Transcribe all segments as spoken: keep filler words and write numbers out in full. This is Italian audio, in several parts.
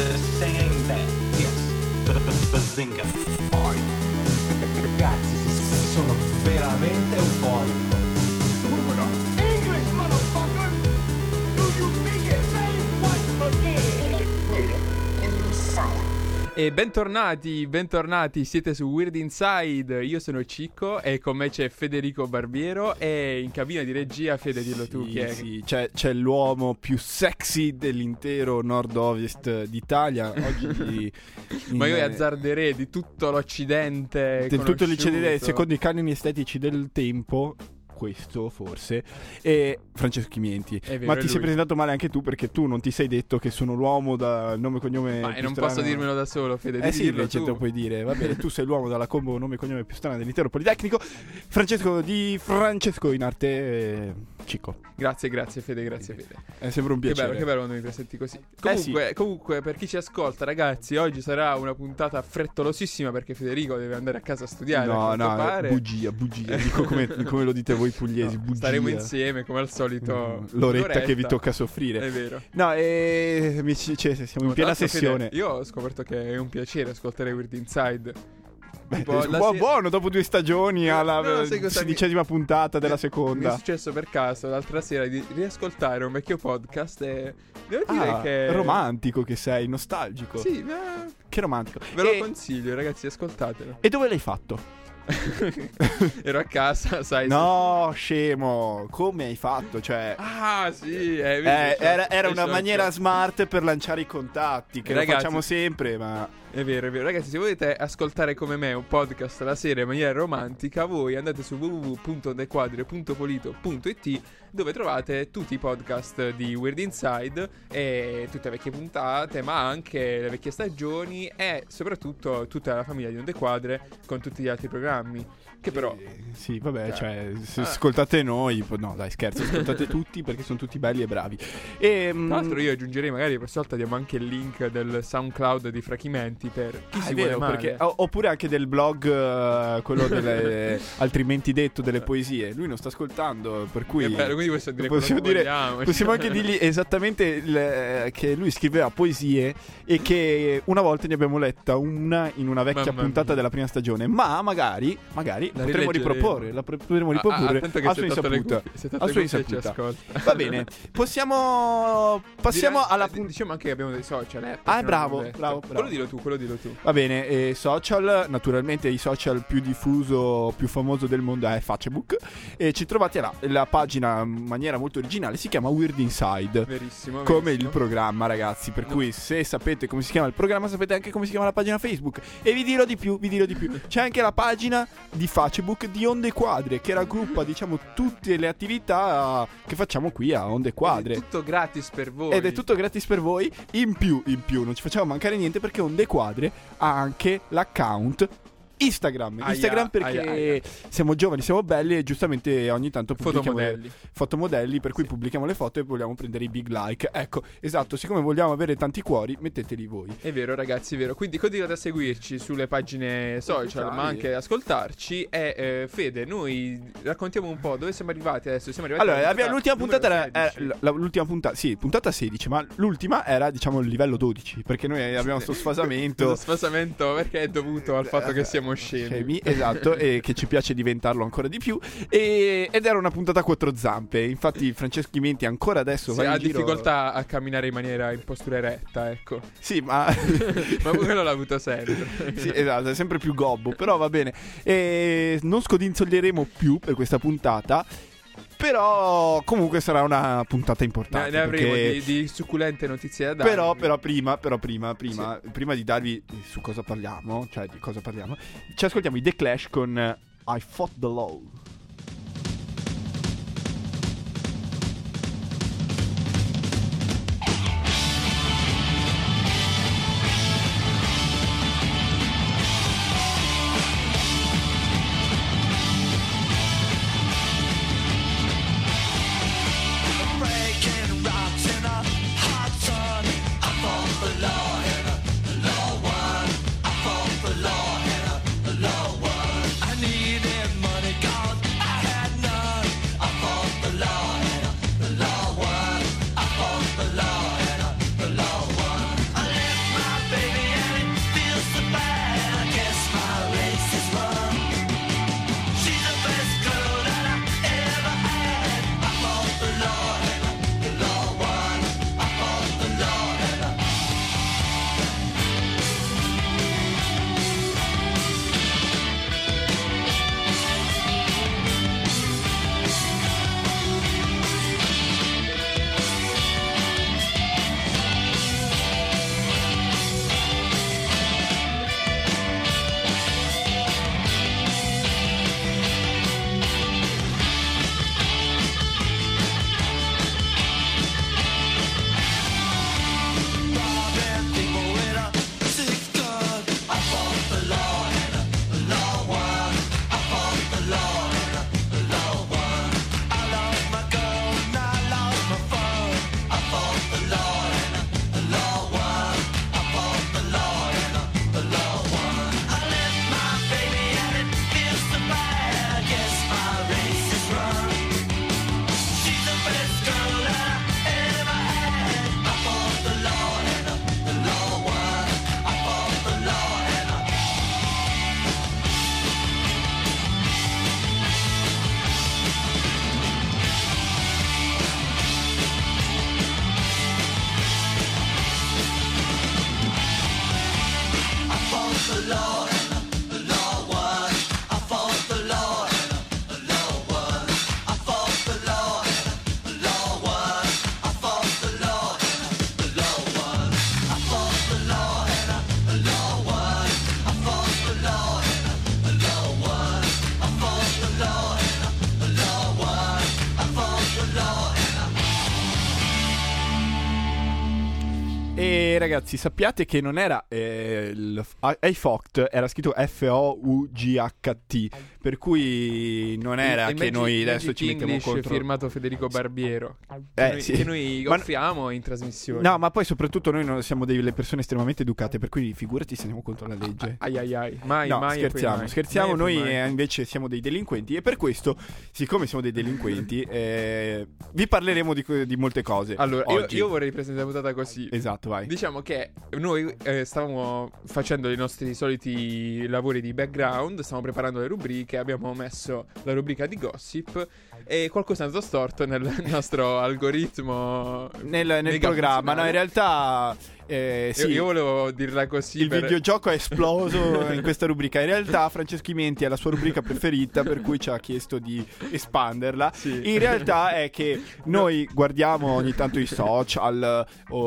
saying that yes, Bazinga. Poi, ragazzi, sono veramente euforico. English, motherfucker! Do you speak it? Say what again? E bentornati, bentornati, siete su Weird Inside, io sono Cicco e con me c'è Federico Barbiero e in cabina di regia, Fede, dillo sì, tu chi è. Sì, c'è, c'è l'uomo più sexy dell'intero nord-ovest d'Italia, oggi in, Ma io azzarderei di tutto l'Occidente del tutto conosciuto. l'Occidente, secondo i canoni estetici del tempo, questo forse, e Francesco Chimienti. È vero, Ma è ti lui. sei presentato male anche tu, perché tu non ti sei detto che sono l'uomo da nome e cognome Ma più e non strano. posso dirmelo da solo, Fede, Eh devi sì, dirlo invece tu. te lo puoi dire. Va bene, tu sei l'uomo dalla combo nome e cognome più strana dell'intero Politecnico. Francesco di Francesco in arte eh, Cicco. Grazie, grazie Fede, grazie Fede. È sempre un Che piacere. bello, che bello quando mi presenti così. Comunque, sì. comunque, per chi ci ascolta, ragazzi, oggi sarà una puntata frettolosissima perché Federico deve andare a casa a studiare. a No, quanto no, pare. bugia, bugia. Dico come, come lo dite voi pugliesi, No, bugia. staremo insieme come al solito. Mm, L'oretta un'oretta. che vi tocca soffrire. È vero. No, e amici, cioè, siamo in piena Tra l'altro, sessione. Fede, io ho scoperto che è un piacere ascoltare Weird Inside. Beh, Tipo, la buo- se- buono, dopo due stagioni alla No, sai cosa mi- sedicesima puntata della Mi è seconda. successo per caso l'altra sera di riascoltare un vecchio podcast e devo dire Ah, che romantico che sei, nostalgico. Sì, eh, Che romantico. ve lo e, consiglio, ragazzi, ascoltatelo. e dove l'hai fatto? Ero a casa, sai. No, scemo. Come hai fatto? Cioè, Ah, sì, eh, eh, vedi, era, era è una sciocco. maniera smart per lanciare i contatti, che Ragazzi- lo facciamo sempre, ma È vero, è vero. Ragazzi, se volete ascoltare come me un podcast la sera in maniera romantica, voi andate su w w w punto ondequadre punto polito punto i t, dove trovate tutti i podcast di Weird Inside e tutte le vecchie puntate, ma anche le vecchie stagioni e soprattutto tutta la famiglia di Onde Quadre con tutti gli altri programmi. Che però Eh, sì, vabbè, Eh. cioè, se Ah. ascoltate noi, po- no, dai, scherzo, ascoltate tutti perché sono tutti belli e bravi. E, tra l'altro io aggiungerei, magari la prossima volta diamo anche il link del SoundCloud di Frachimenti per chi Ah, si è vuole vero, male. perché, o- oppure anche del blog, eh, quello delle altrimenti detto delle poesie. Lui non sta ascoltando, per cui È bello, quindi possiamo dire possiamo, quello che dire- vogliamo. possiamo anche dirgli esattamente il- eh, che lui scriveva poesie e che una volta ne abbiamo letta una in una vecchia Mamma puntata mia. della prima stagione. Ma magari, magari La potremmo rileggeremo. riproporre, la pro- potremmo Ah, riproporre attento che a se sua tolto le insaputa. cuffie- se tolto A le sua cuffie ci insaputa. ascolta. Va bene, possiamo passiamo Direi- alla eh, puntata. Diciamo anche che abbiamo dei social, eh, Ah, perché non bravo, l'ho detto. bravo, bravo. Quello dillo tu, quello dillo tu. Va bene, eh, social, naturalmente i social più diffuso, più famoso del mondo è Facebook e ci trovate là, la pagina in maniera molto originale si chiama Weird Inside, Verissimo. come verissimo. il programma, ragazzi, per No. cui se sapete come si chiama il programma sapete anche come si chiama la pagina Facebook. E vi dirò di più, vi dirò di più, c'è anche la pagina di Facebook di Onde Quadre che raggruppa, diciamo, tutte le attività che facciamo qui a Onde Quadre. Ed è tutto gratis per voi. Ed è tutto gratis per voi. In più, in più, non ci facciamo mancare niente perché Onde Quadre ha anche l'account Instagram. Aia, Instagram perché aia, aia. siamo giovani, siamo belli e giustamente ogni tanto pubblichiamo Fotomodelli. fotomodelli, per cui Sì. pubblichiamo le foto e vogliamo prendere i big like. Ecco, esatto, siccome vogliamo avere tanti cuori, metteteli voi. È vero, ragazzi, è vero. Quindi continuate a seguirci sulle pagine social, Ufficiali. ma anche ascoltarci. E eh, Fede, noi raccontiamo un po' dove siamo arrivati adesso. Siamo arrivati Allora, alla abbiamo- l'ultima numero puntata era, era- sedici. la- l'ultima puntata, sì, puntata sedici, ma l'ultima era, diciamo, il livello dodici, perché noi abbiamo sto Lo sfasamento. sfasamento perché è dovuto al fatto che siamo scemi. Scemi, esatto, e che ci piace diventarlo ancora di più. E- ed era una puntata a quattro zampe. Infatti, Francesco Chimienti ancora adesso Sì, va in ha giro. difficoltà a camminare in maniera in postura eretta, ecco. Sì, ma. Ma quello l'ha avuto sempre. Sì, esatto, è sempre più gobbo. Però va bene. E non scodinzoglieremo più per questa puntata. Però comunque sarà una puntata Ne, importante. ne avremo perché- di, di succulente notizie da dare. Però, però prima, però prima, prima, prima di darvi su cosa parliamo, cioè di cosa parliamo, ci ascoltiamo i The Clash con eh, I Fought the Law. Breaking rocks in a hot sun. I fought the law in a law one. I fought the law in a law one. I needed money, God the law and the law won. I fought the law and the law won. I fought the law and the law won. I fought the law and the law won. I fought the law and the law won. I fought the law and the law won. I fought the law and the law won. I fought the law. E ragazzi, sappiate che non era eh, il I fucked, era scritto F O U G H T, per cui non era Il- il che Magic- noi adesso Magic ci mettiamo English contro. firmato Federico Barbiero. Eh, che noi, sì. che noi Ma- offriamo in trasmissione. No, ma poi soprattutto noi non siamo delle persone estremamente educate, per cui figurati se andiamo contro la legge. Ai ai ai. Mai, No, mai e poi scherziamo, mai. scherziamo, Mai e poi noi mai. eh, invece siamo dei delinquenti e per questo, siccome siamo dei delinquenti, eh, vi parleremo di, co- di molte cose. Allora, io, oggi. io vorrei presentare la puntata così. Esatto, vai. Diciamo che noi eh, stavamo facendo i nostri soliti lavori di background, stavamo preparando le rubriche, abbiamo messo la rubrica di gossip e qualcosa è andato storto nel nostro algoritmo Nel, nel mega programma, no, in funzionale. realtà eh, sì, Io, io volevo dirla così il per... videogioco è esploso in questa rubrica. In realtà Francesco Menti è la sua rubrica preferita, per cui ci ha chiesto di espanderla. Sì. In realtà è che noi guardiamo ogni tanto i social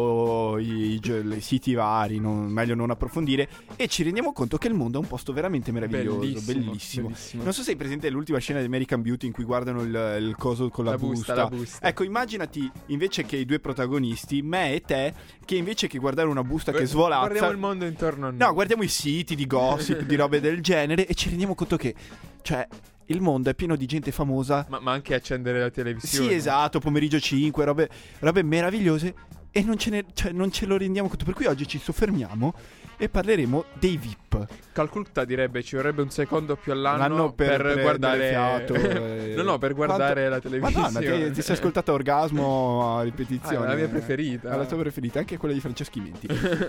o i, i- i siti vari, non- meglio non approfondire, e ci rendiamo conto che il mondo è un posto veramente meraviglioso, bellissimo. Bellissimo, bellissimo. Non so se hai presente l'ultima scena di American Beauty in cui guardano il, il coso con la, La busta, la busta. Ecco, immaginati invece che i due protagonisti, me e te, che invece che guardare una busta che Gu- svolazza, Guardiamo il mondo intorno a noi. no, guardiamo i siti di gossip, di robe del genere, e ci rendiamo conto che, cioè, il mondo è pieno di gente famosa. ma, ma anche accendere la televisione. Sì, esatto, pomeriggio cinque, robe, robe meravigliose, e non ce, ne, cioè, non ce lo rendiamo conto. Per cui oggi ci soffermiamo e parleremo dei V I P. Calcutta direbbe ci vorrebbe un secondo più all'anno L'anno per per, prendere guardare fiato, eh. no no per guardare Quanto- la televisione. Madonna, ti, ti sei ascoltato Orgasmo a ripetizione. Ah, è la mia preferita. È la tua preferita, anche quella di Franceschi Menti.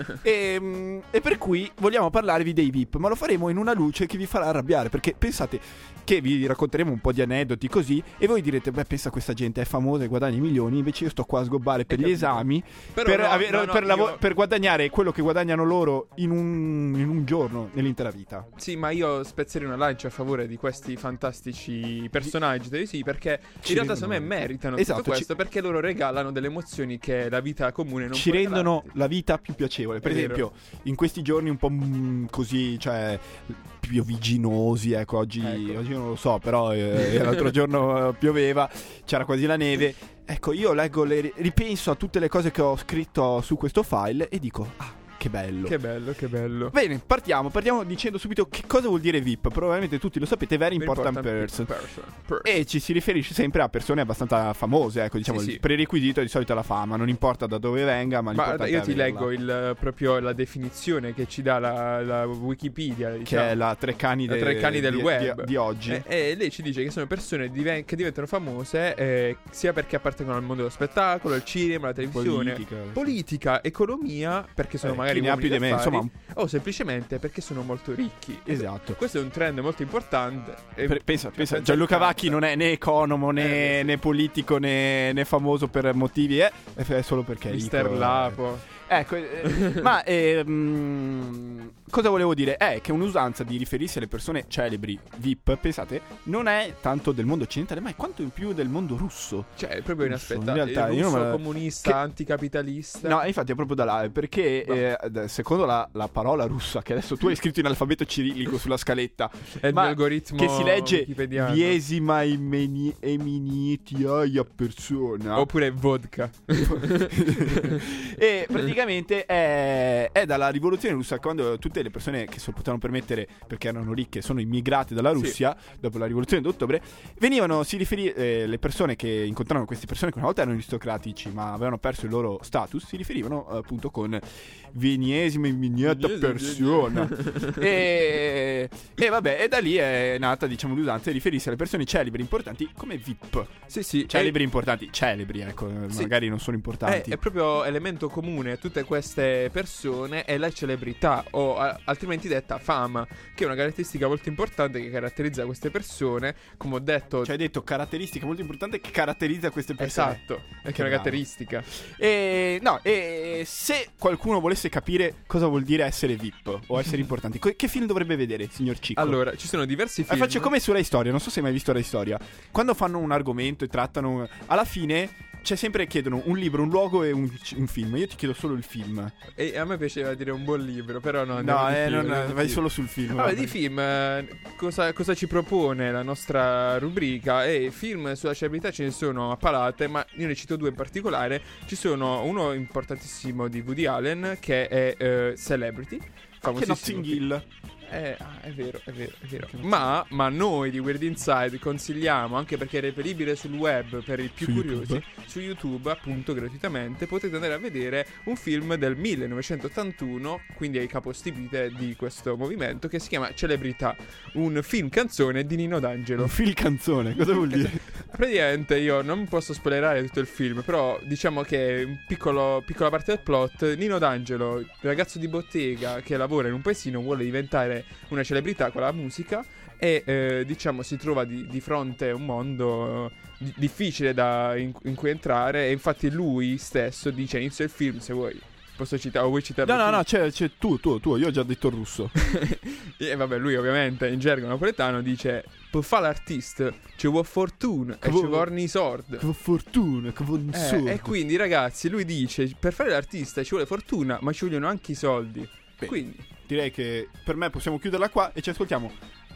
e, mm, e per cui vogliamo parlarvi dei V I P, ma lo faremo in una luce che vi farà arrabbiare, perché pensate che vi racconteremo un po' di aneddoti così, e voi direte, beh, pensa, questa gente è famosa e guadagna milioni, invece io sto qua a sgobbare per Hai gli capito. esami, Però per, no, avere- no, no, per, lavo- io- per guadagnare quello che guadagnano loro in un, in un giorno, nell'intera vita. Sì, ma io spezzerei una lancia a favore di questi fantastici personaggi televisivi, perché Ci in realtà rendono- secondo me meritano Esatto, tutto ci- questo, perché loro regalano delle emozioni che la vita comune non ci può rendono regalarti. la vita più piacevole. Per È esempio, in questi giorni un po' mm, così, cioè pioviginosi, ecco, oggi, Ecco. oggi non lo so, però eh, l'altro giorno eh, pioveva, c'era quasi la neve. Ecco, io leggo, le, ripenso a tutte le cose che ho scritto su questo file e dico, ah, che bello. Che bello, che bello. Bene, partiamo, partiamo dicendo subito che cosa vuol dire V I P. Probabilmente tutti lo sapete, Very Important, Person. person. person. E ci si riferisce sempre a persone abbastanza famose, ecco, diciamo, Sì, il sì. prerequisito è di solito la fama, non importa da dove venga, ma, Ma l'importante io è ti averla. leggo il, proprio la definizione che ci dà la, la Wikipedia, Che diciamo. è la Treccani, La de- Treccani del di, web di, di oggi. E, e lei ci dice che sono persone diven- che diventano famose eh, sia perché appartengono al mondo dello spettacolo, al cinema, alla televisione, Politica. politica, economia, perché sono Eh, magari chi ne ha uomini più di me, d'affari, insomma. o semplicemente perché sono molto ricchi. Esatto. Questo è un trend molto importante. E- Per- pensa, pensa, pensa Gianluca al Vacchi non è né economo né, Eh, sì. né politico né, né famoso per motivi, eh, è solo perché è Mister ricco, eh. Lapo. Ecco, eh, ma ehm, cosa volevo dire? È che un'usanza di riferirsi alle persone celebri, V I P, pensate, non è tanto del mondo occidentale, ma è quanto in più del mondo russo. Cioè, è proprio Russo, inaspettato. in realtà, Il io non russo me la- comunista, che- anticapitalista. No, infatti è proprio da là, perché No. eh, d- secondo la, la parola russa, che adesso tu hai scritto in alfabeto cirillico sulla scaletta, È il ma mio algoritmo che si legge wikipediano. viesima emeni- eminitiaia persona. Oppure vodka. E praticamente è, è dalla rivoluzione russa, quando tutte le persone che se lo potevano permettere perché erano ricche sono immigrate dalla Russia dopo la rivoluzione d'ottobre, venivano, si riferì, eh, le persone che incontravano queste persone che una volta erano aristocratici ma avevano perso il loro status, si riferivano eh, appunto con veniesima immediata persona. e, e vabbè, e da lì è nata, diciamo, l'usanza di riferirsi alle persone celebri importanti come V I P. Sì, sì. Celebri importanti, celebri, ecco, Sì. magari non sono È, importanti. è proprio elemento comune a tutte queste persone è la celebrità o a- eh, altrimenti detta fama, che è una caratteristica molto importante che caratterizza queste persone, come ho detto. Cioè hai detto caratteristica molto importante che caratterizza queste persone. Esatto, è che Che è una bravo. caratteristica. E no, e se qualcuno volesse capire cosa vuol dire essere V I P o essere importanti, co- che film dovrebbe vedere, signor Cicco? Allora, ci sono diversi Eh, film. faccio come su Rai Storia, non so se hai mai visto Rai Storia. Quando fanno un argomento e trattano, alla fine c'è sempre chiedono un libro, un luogo e un, un film. Io ti chiedo solo il film. E a me piaceva dire un buon libro, però no, andiamo No, di eh, film, non, andiamo di vai film. solo sul film. Vabbè, vabbè. di film, eh, cosa, cosa ci propone la nostra rubrica? E film sulla celebrità ce ne sono a palate, ma io ne cito due in particolare. Ci sono uno importantissimo di Woody Allen, che è eh, Celebrity, Che famosissimo Notting film. Hill. Eh, ah, è vero, è vero, è vero. Ma, ma noi di Weird Inside consigliamo, anche perché è reperibile sul web per i più Su curiosi, YouTube. su YouTube, appunto, gratuitamente, potete andare a vedere un film del millenovecentottantuno, quindi ai capostipite di questo movimento, che si chiama Celebrità, un film canzone di Nino D'Angelo. Un film canzone, cosa vuol dire? Praticamente io non posso spoilerare tutto il film, però diciamo che un piccolo, piccola parte del plot, Nino D'Angelo, il ragazzo di bottega che lavora in un paesino, vuole diventare una celebrità con la musica e eh, diciamo si trova di, di fronte a un mondo eh, di- difficile da, in, in cui entrare, e infatti lui stesso dice all'inizio del film, se vuoi posso citare o vuoi citarlo No, no, tu? no, c'è, c'è tu, tu, tu, io ho già detto il russo. E vabbè, lui ovviamente in gergo napoletano dice: per fare l'artista ci vuole fortuna Che e vuoi- ci vuole i sordi. Che fortuna, che buon Eh, e quindi ragazzi, lui dice: per fare l'artista ci vuole fortuna, ma ci vogliono anche i soldi. Beh. Quindi Direi che per me possiamo chiuderla qua e ci ascoltiamo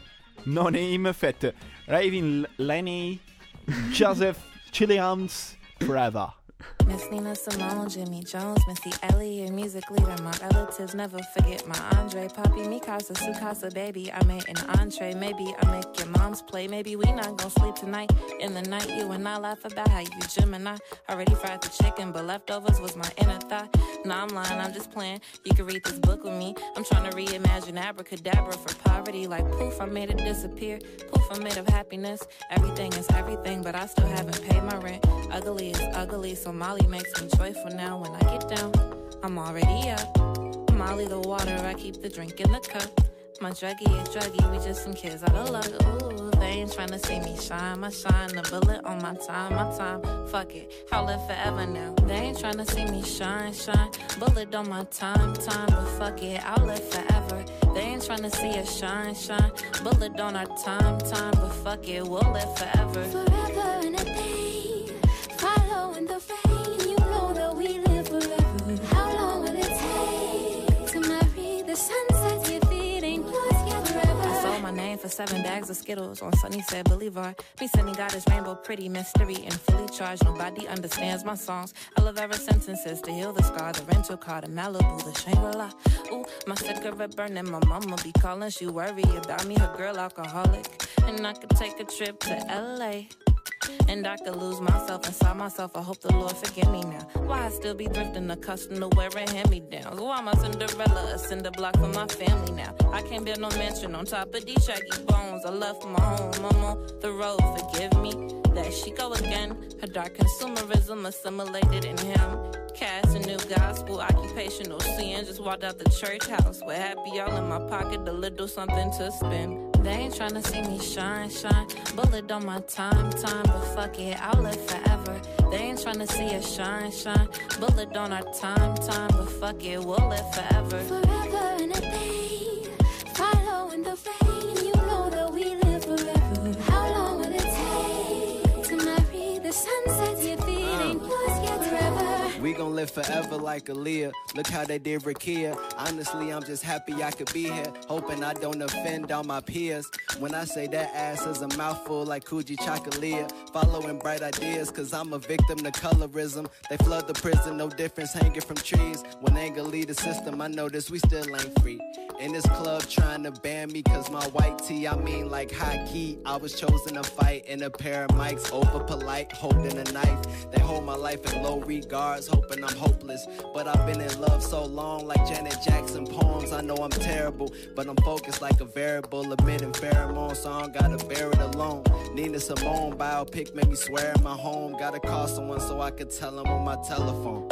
No Name Fett, Raven Lenny, Joseph Chilliams, Forever. Miss Nina Simone, Jimmy Jones, Missy Elliott, music leader. My relatives never forget my Andre. Papi, Mikasa, Sukasa, baby. I made an entree. Maybe I make your mom's play. Maybe we not gonna sleep tonight. In the night, you and I laugh about how you Gemini. Already fried the chicken, but leftovers was my inner thigh. No, I'm lying, I'm just playing. You can read this book with me. I'm trying to reimagine abracadabra for poverty. Like poof, I made it disappear. Poof, I'm made of happiness. Everything is everything, but I still haven't paid my rent. Ugly is ugly, so Molly makes me joyful now. When I get down, I'm already up. Molly the water, I keep the drink in the cup. My druggie is druggie, we just some kids out of luck. Ooh, they ain't tryna see me shine. My shine, the bullet on my time, my time. Fuck it, I'll live forever now. They ain't tryna see me shine, shine. Bullet on my time, time. But fuck it, I'll live forever. They ain't tryna see us shine, shine. Bullet on our time, time. But fuck it, we'll live forever. Forever and a day, following the rain. You know that we live forever. How long will it take to marry the sunset? Your feet ain't yours yet forever. I sold my name for seven bags of Skittles on Sunnysaid Boulevard. Me Sunny got his rainbow pretty mystery and fully charged. Nobody understands my songs. I love every sentences to heal the scar. The rental car, the Malibu, the Shangri-La. Ooh, my cigarette burning. My mama be calling. She worry about me, her girl alcoholic. And I could take a trip to L A. And I could lose myself inside myself. I hope the Lord forgive me now. Why I still be thrifting, accustomed to wearing hand-me-downs? Why am I Cinderella, a cinder block for my family now? I can't build no mansion on top of these shaggy bones. I left my home, I'm on the road, forgive me. There she go again. Her dark consumerism assimilated in him. Cast a new gospel, occupational sin. Just walked out the church house with happy all in my pocket, a little something to spend. They ain't tryna see me shine, shine. Bullet on my time, time. But fuck it, I'll live forever. They ain't tryna see us shine, shine. Bullet on our time, time. But fuck it, we'll live forever. Forever and a day, following the rain. You know that we live forever. How long will it take to marry the sunset? Your feet ain't yours yet forever. We gon' live forever like Aaliyah. Look how they did Rakia. Honestly, I'm just happy I could be here. Hoping I don't offend all my peers. When I say that ass is a mouthful like Coogee Chocolate. Following bright ideas, cause I'm a victim to colorism. They flood the prison, no difference hanging from trees. When anger lead the system, I notice we still ain't free. In this club trying to ban me cause my white tee, I mean like high key. I was chosen to fight in a pair of mics, over polite, holding a knife. They hold my life in low regards, hoping I'm hopeless. But I've been in love so long like Janet Jackson poems. I know I'm terrible, but I'm focused like a variable, emitting pheromones, so I don't gotta bear it alone. Nina Simone biopic made me swear in my home. Gotta call someone so I could tell them on my telephone.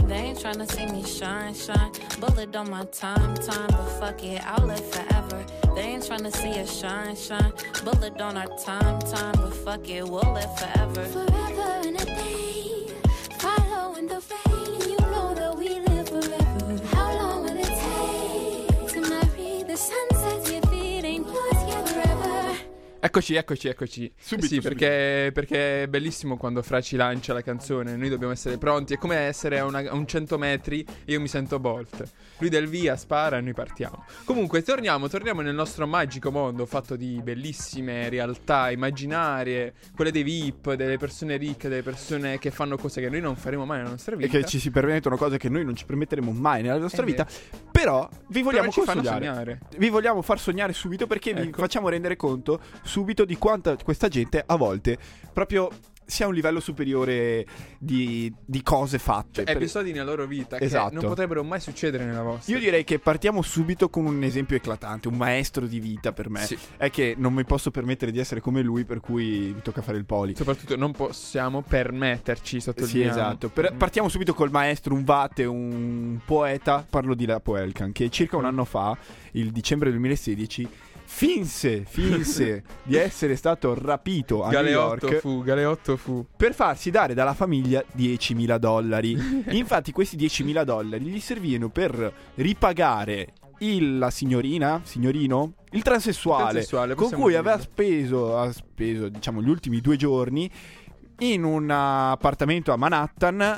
They ain't tryna see me shine, shine. Bullet on my time, time, but fuck it, I'll live forever. They ain't tryna see us shine, shine. Bullet on our time, time, but fuck it, we'll live forever. Forever and a day, following the rain. You know that we live forever. How long will it take to marry the sunsets? Your feet ain't yours yet forever. Eccoci, eccoci, eccoci. Subito, sì, subito. Perché, perché è bellissimo quando Fra ci lancia la canzone. Noi dobbiamo essere pronti. È come essere a, una- a un cento metri e io mi sento Bolt. Lui del via spara e noi partiamo. Comunque, torniamo, torniamo nel nostro magico mondo fatto di bellissime realtà immaginarie, quelle dei V I P, delle persone ricche, delle persone che fanno cose che noi non faremo mai nella nostra E vita. che ci si permettono cose che noi non ci permetteremo mai nella nostra Eh, vita. Però vi vogliamo ci fanno consigliare. sognare. Vi vogliamo far sognare subito perché vi Ecco. facciamo rendere conto subito di quanta questa gente a volte proprio sia a un livello superiore di, di cose fatte. Cioè, Per- episodi nella loro vita Esatto. che non potrebbero mai succedere nella vostra. Io direi che partiamo subito con un esempio eclatante, un maestro di vita per me. Sì. È che non mi posso permettere di essere come lui, per cui mi tocca fare il poli. Soprattutto non possiamo permetterci, Sì, sottolineiamo. esatto. Per- partiamo subito col maestro, un vate, un poeta. Parlo di Lapo Elkan, che circa un anno fa, il dicembre duemilasedici, finse, finse di essere stato rapito a New Galeotto York fu, Galeotto fu. per farsi dare dalla famiglia diecimila dollari. Infatti questi diecimila dollari gli servivano per ripagare il, la signorina, signorino, il transessuale, Transessuale, con possiamo cui dirlo. aveva speso, ha speso diciamo gli ultimi due giorni in un appartamento a Manhattan,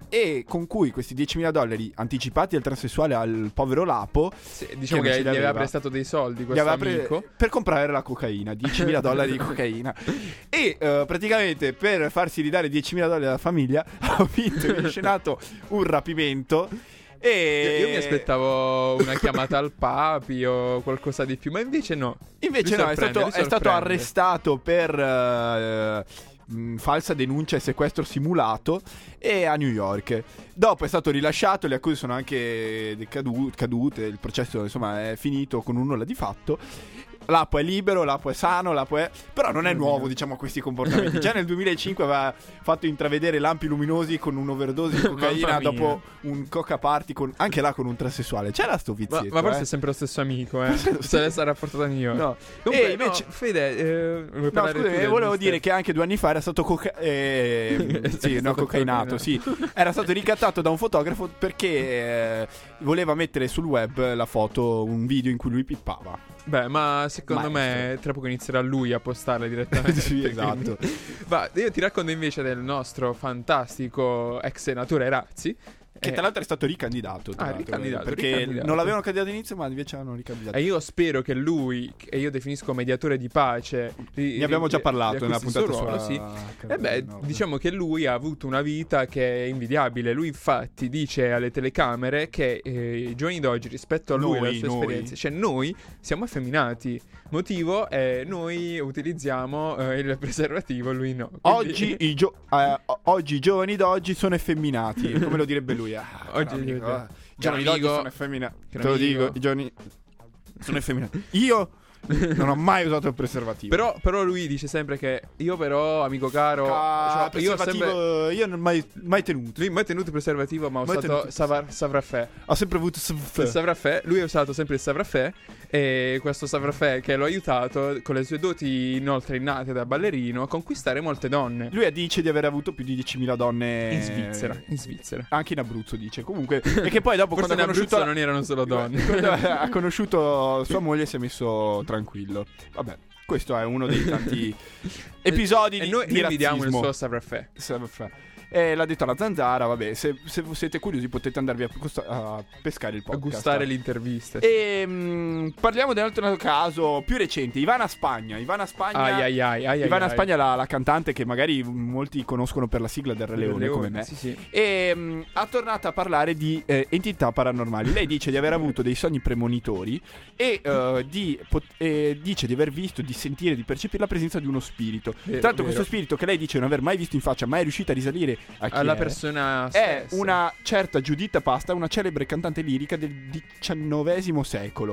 e con cui questi diecimila dollari anticipati al transessuale, al povero Lapo, Sì, diciamo che che, non ce gli li aveva aveva. prestato dei soldi gli questo aveva pre- amico. per comprare la cocaina, diecimila dollari di cocaina. E eh, praticamente per farsi ridare diecimila dollari alla famiglia ha vinto e inscenato un rapimento. E Io, io mi aspettavo una chiamata al papi o qualcosa di più, ma invece no. Invece Lui no, è sorprende, stato, lui è stato sorprende. arrestato per eh, mh, falsa denuncia e sequestro simulato, e a New York. Dopo è stato rilasciato, le accuse sono anche decadu- cadute, il processo insomma è finito con un nulla di fatto. Lapo è libero, Lapo è sano, Lapo è... Però non è nuovo, diciamo, questi comportamenti. Già nel duemilacinque aveva fatto intravedere lampi luminosi con un'overdose di cocaina Mamma mia. dopo un coca party con... anche là con un transessuale. C'era sto Ma, vizietto, ma forse eh. è sempre lo stesso amico, eh. Se ne sarà portato a New York. No. Comunque, E invece... no, Fede, eh, vuoi No, parlare scusa, tu del volevo mister- dire che anche due anni fa era stato coca- eh, È sì, no, stato cocainato, sì. Era stato ricattato da un fotografo perché eh, voleva mettere sul web la foto, un video in cui lui pippava. Beh, ma secondo Maestro. me tra poco inizierà lui a postarle direttamente. Sì, esatto. Quindi- Va, io ti racconto invece del nostro fantastico ex senatore Razzi. Che Eh, tra l'altro è stato ricandidato, tra Ah, l'altro, ricandidato, perché ricandidato. non l'avevano candidato all'inizio, ma invece hanno ricandidato. E io spero che lui, che io definisco mediatore di pace, ri- Ne abbiamo già ri- parlato nella riacquisti il puntata suo sulla ruolo, sì. Carolina E beh, del Nord. diciamo che lui ha avuto una vita che è invidiabile. Lui infatti dice alle telecamere che eh, i giovani d'oggi rispetto a lui e Noi, alle sue noi. esperienze, cioè noi siamo effeminati. Motivo è noi utilizziamo eh, il preservativo, lui no. Quindi- Oggi i, gio- eh, o- oggi i giovani d'oggi sono effeminati, come lo direbbe lui. Ah, Oggi caro gli- amico, eh. I caro giovani d'oggi amico, sono effeminati. Te caro lo amico. dico, i giovani sono effeminati. Io non ho mai usato il preservativo. Però, però lui dice sempre che io però, amico caro, Ah, cioè, io ho preservativo sempre... io non ho mai, mai tenuto. Lui mai tenuto il preservativo, ma ha Mai usato tenuto- Savar- Savrafè. Ho sempre avuto Il Savrafè, lui ha usato sempre il Savrafè, e questo Savrafè che lo ha aiutato con le sue doti inoltre innate da ballerino a conquistare molte donne. Lui dice di aver avuto più di diecimila donne In Svizzera, in Svizzera. Anche in Abruzzo dice. Comunque, e che poi dopo Forse in quando ha conosciuto Abruzzo non erano solo donne. quando ha conosciuto sua moglie si è messo tranquillo. Vabbè, questo è uno dei tanti episodi E di, noi, di noi vediamo il razzismo. suo Savrafè. E l'ha detto alla zanzara, vabbè, se, se siete curiosi potete andarvi a, costa- a pescare il A podcast. gustare le interviste. E mh, parliamo di un altro caso più recente, Ivana Spagna. Ivana Spagna Ai ai ai ai Ivana ai. Spagna, la, la cantante che magari molti conoscono per la sigla del Re Leone, come me. Sì, sì. E mh, ha tornato a parlare di eh, entità paranormali. Lei dice di aver avuto dei sogni premonitori e eh, di, pot- e dice di aver visto, di sentire, di percepire la presenza di uno spirito. Vero, Tra l'altro vero. questo spirito, che lei dice non aver mai visto in faccia, mai è riuscita a risalire a chi Alla è, persona è stessa. una certa Giuditta Pasta, una celebre cantante lirica del diciannovesimo secolo.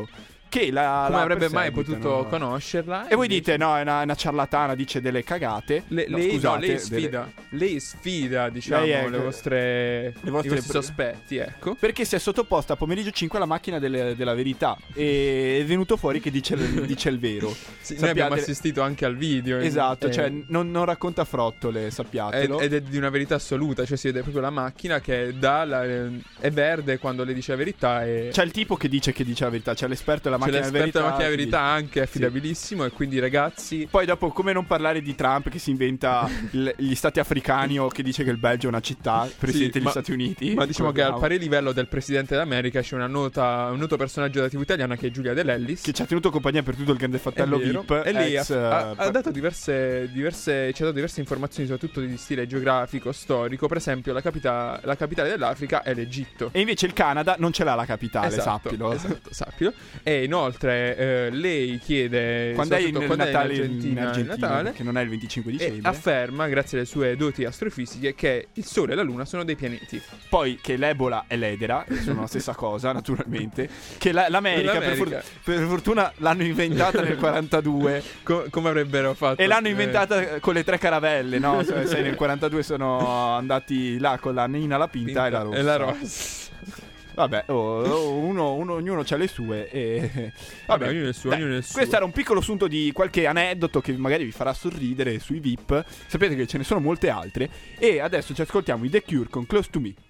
che la, come la avrebbe mai perseguitano. potuto conoscerla? E voi dite no, è una, è una ciarlatana, dice delle cagate. Le- No, lei, no, scusate, lei sfida, lei sfida, diciamo, Lei è- le vostre, le vostre i vostri pre- sospetti, ecco. Perché si è sottoposta a pomeriggio cinque alla macchina delle- della verità e è venuto fuori che dice, il- dice il vero. Sì, noi Sappiate- abbiamo assistito anche al video. Esatto, eh, cioè non, non racconta frottole, ed, sappiatelo. ed è di una verità assoluta, cioè si vede proprio la macchina che dà la, è verde quando le dice la verità e C'è il tipo che dice che dice la verità, c'è l'esperto della c'è macchina della l'esperto verità. della macchina della che verità dice- anche, è affidabilissimo, e quindi ragazzi... Poi dopo come non parlare di Trump che si inventa il- gli stati africani o che dice che il Belgio è una città, presidente Sì, degli ma- Stati Uniti. Ma diciamo che al Ricordiamo. pari livello del presidente d'America c'è una nota, un noto personaggio della tivù italiana che è Giulia De Lellis. Che ci ha tenuto compagnia per tutto il Grande È Fratello vero. V I P. E lei ex, ha, ha- eh, ha dato diverse, diverse, ci ha dato diverse informazioni, soprattutto di stile geografico, storico. Per esempio, la, capita- la capitale dell'Africa è l'Egitto. E invece il Canada non ce l'ha la capitale, Esatto, sappilo. esatto, sappilo. E inoltre eh, lei chiede Quando è soprattutto il quando è Natale in Argentina, Argentina, il Natale, che non è il venticinque e dicembre. afferma, grazie alle sue doti astrofisiche, che il Sole e la Luna sono dei pianeti. Poi che l'Ebola e l'Edera che sono la stessa cosa, naturalmente. Che la- l'America, per, L'America. for- per fortuna, l'hanno inventata nel quarantadue. Co- come avrebbero fatto? E l'hanno eh, inventata con le tre caravelle, no? Se, se nel quarantadue sono andati là con la Nina, la Pinta, e la Rossa. E la rossa. Vabbè, oh, oh, uno, uno- ognuno ha le sue. E... Vabbè, ognuno il suo, dai, ognuno il suo. questo era un piccolo assunto di qualche aneddoto che magari vi farà sorridere sui V I P. Sapete che ce ne sono molte altre. E adesso ci ascoltiamo i The Cure con Close to Me.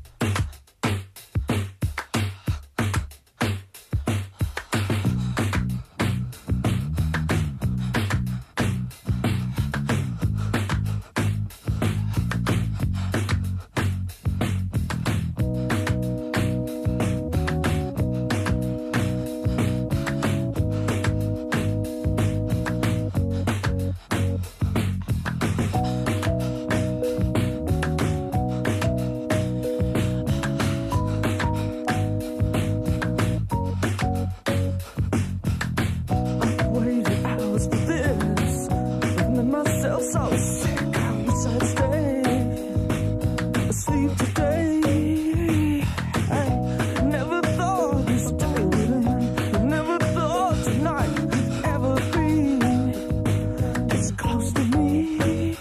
Waited hours for this. I've made myself so sick. I wish I'd stay asleep today. I never thought this day would end. Never thought tonight would ever be this close to me.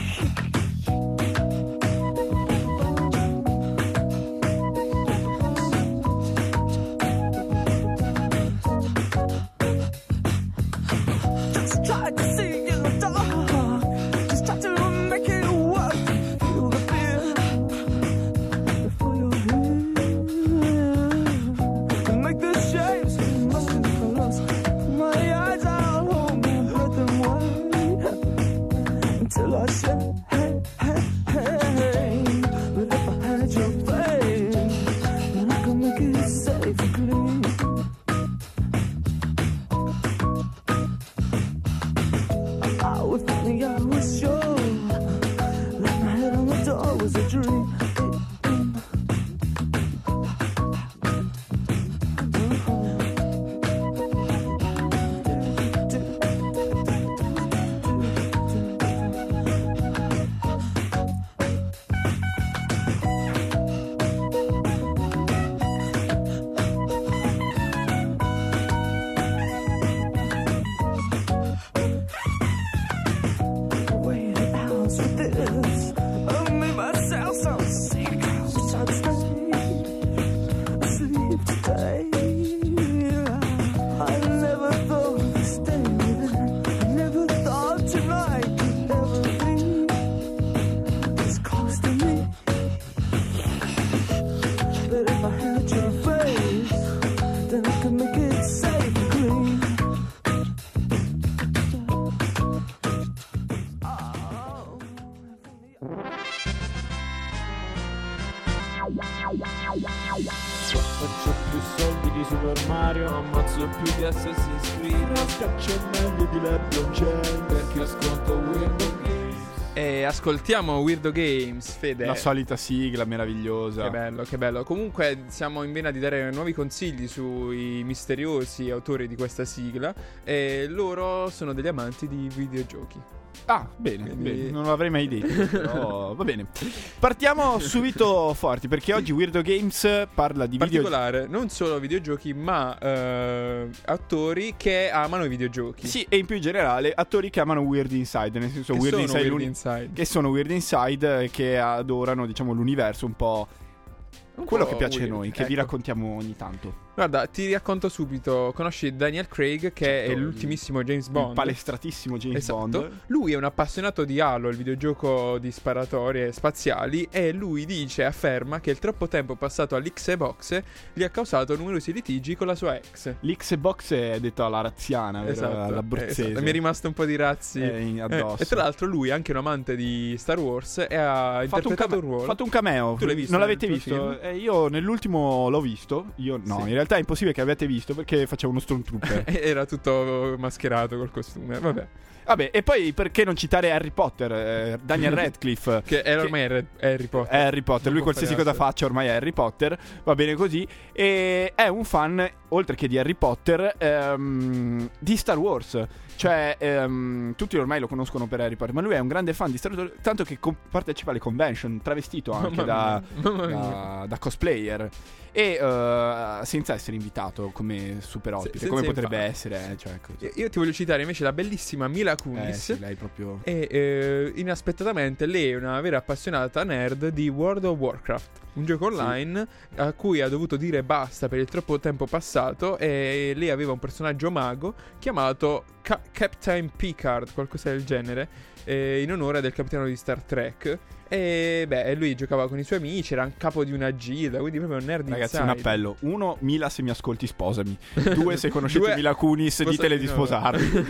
Just try to see in the dark. Just try to make it work. Feel the fear before you're here. Make the shapes motion close. My eyes out home and let them wait until I say, hey, hey, hey. But if I had your face, then I could make it safe and clean. I was funny, I was sure that my head on the door was a dream. Waited hours for this. I made myself so sick. I wish I'd stay asleep today. I never thought this day would end. I never thought tonight could ever be this close to me. But if I had your face, then I could make it safe and clean. Faccio più soldi di Super Mario, ammazzo più di Assassin's Creed, non scaccio meglio di LeBron James, perché ho sconto Windows Games. E ascoltiamo Weirdo Games, Fede. La solita sigla meravigliosa. Che bello, che bello. Comunque siamo in vena di dare nuovi consigli sui misteriosi autori di questa sigla. E loro sono degli amanti di videogiochi. Ah, bene, Quindi- bene, non l'avrei mai detto, però va bene. Partiamo subito forti, perché oggi Weirdo Games parla di In video... particolare, non solo videogiochi, ma eh, attori che amano i videogiochi. Sì, e in più in generale attori che amano Weird Inside, nel senso Che Weird sono Inside, Weird l'uni- Inside. che sono Weird Inside e che adorano, diciamo, l'universo un po'... Un quello po' che piace weird, a noi, che vi ecco. raccontiamo ogni tanto. Guarda, ti racconto subito. Conosci Daniel Craig, che Certo, è il- l'ultimissimo James Bond? Il palestratissimo James Esatto. Bond. Lui è un appassionato di Halo, il videogioco di sparatorie spaziali, e lui dice, afferma che il troppo tempo passato all'Xbox gli ha causato numerosi litigi con la sua ex. L'Xbox è detto alla razziana, vero? Esatto, All'abruzzese. esatto. Mi è rimasto un po' di razzi Eh, in- addosso. Eh, e tra l'altro lui è anche un amante di Star Wars e ha Fatto un, interpretato came- un ruolo. fatto un cameo. Tu l'hai visto Non l'avete nel tuo visto? film? Eh, io nell'ultimo l'ho visto. Io no, Sì. in realtà è impossibile che abbiate visto perché facevo uno stormtrooper. Era tutto mascherato col costume. Vabbè, Vabbè, e poi perché non citare Harry Potter? Eh, Daniel Radcliffe. che era ormai Harry, Harry Potter. È Harry Potter, Non lui può qualsiasi fare cosa altro. faccia ormai è Harry Potter, va bene così. E è un fan, oltre che di Harry Potter, ehm, di Star Wars. Cioè, ehm, tutti ormai lo conoscono per Harry Potter, ma lui è un grande fan di Star Wars, tanto che com- partecipa alle convention, travestito anche Mamma da, mia, mamma mia. da, da cosplayer. E eh, senza essere invitato come super ospite, senza come potrebbe infame. essere. eh, Cioè, così. Io- Io ti voglio citare invece la bellissima Mila Eh, Kunis. sì, lei proprio... E eh, inaspettatamente lei è una vera appassionata nerd di World of Warcraft, un gioco online a cui ha dovuto dire basta per il troppo tempo passato. E lei aveva un personaggio mago chiamato Ca- Captain Picard, qualcosa del genere, eh, in onore del capitano di Star Trek. E beh, lui giocava con i suoi amici, era un capo di una gilda, quindi proprio un nerd Ragazzi, inside. un appello. Uno, Mila, se mi ascolti, sposami. Due, se conoscete Due, Mila Kunis, sposami ditele di no. sposarmi.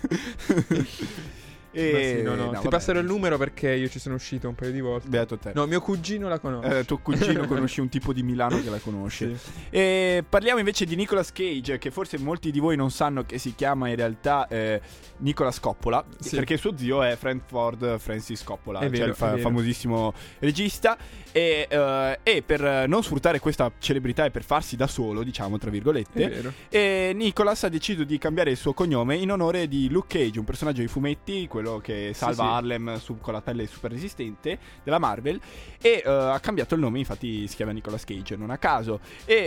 Ma sì, no, no, ti vabbè. passerò il numero perché io ci sono uscito un paio di volte. Beato te. No, mio cugino la conosce. Eh, tuo cugino conosci un tipo di Milano che la conosce. Sì. E parliamo invece di Nicolas Cage, che forse molti di voi non sanno che si chiama in realtà eh, Nicolas Coppola, Sì. perché suo zio è Franford Francis Coppola, È cioè vero, il fa- è vero. famosissimo regista. E, eh, e per non sfruttare questa celebrità e per farsi da solo, diciamo tra È virgolette, vero. e Nicolas ha deciso di cambiare il suo cognome in onore di Luke Cage, un personaggio dei fumetti, quello che salva sì. Harlem su- con la pelle super resistente della Marvel. E eh, ha cambiato il nome, infatti si chiama Nicolas Cage, non a caso. E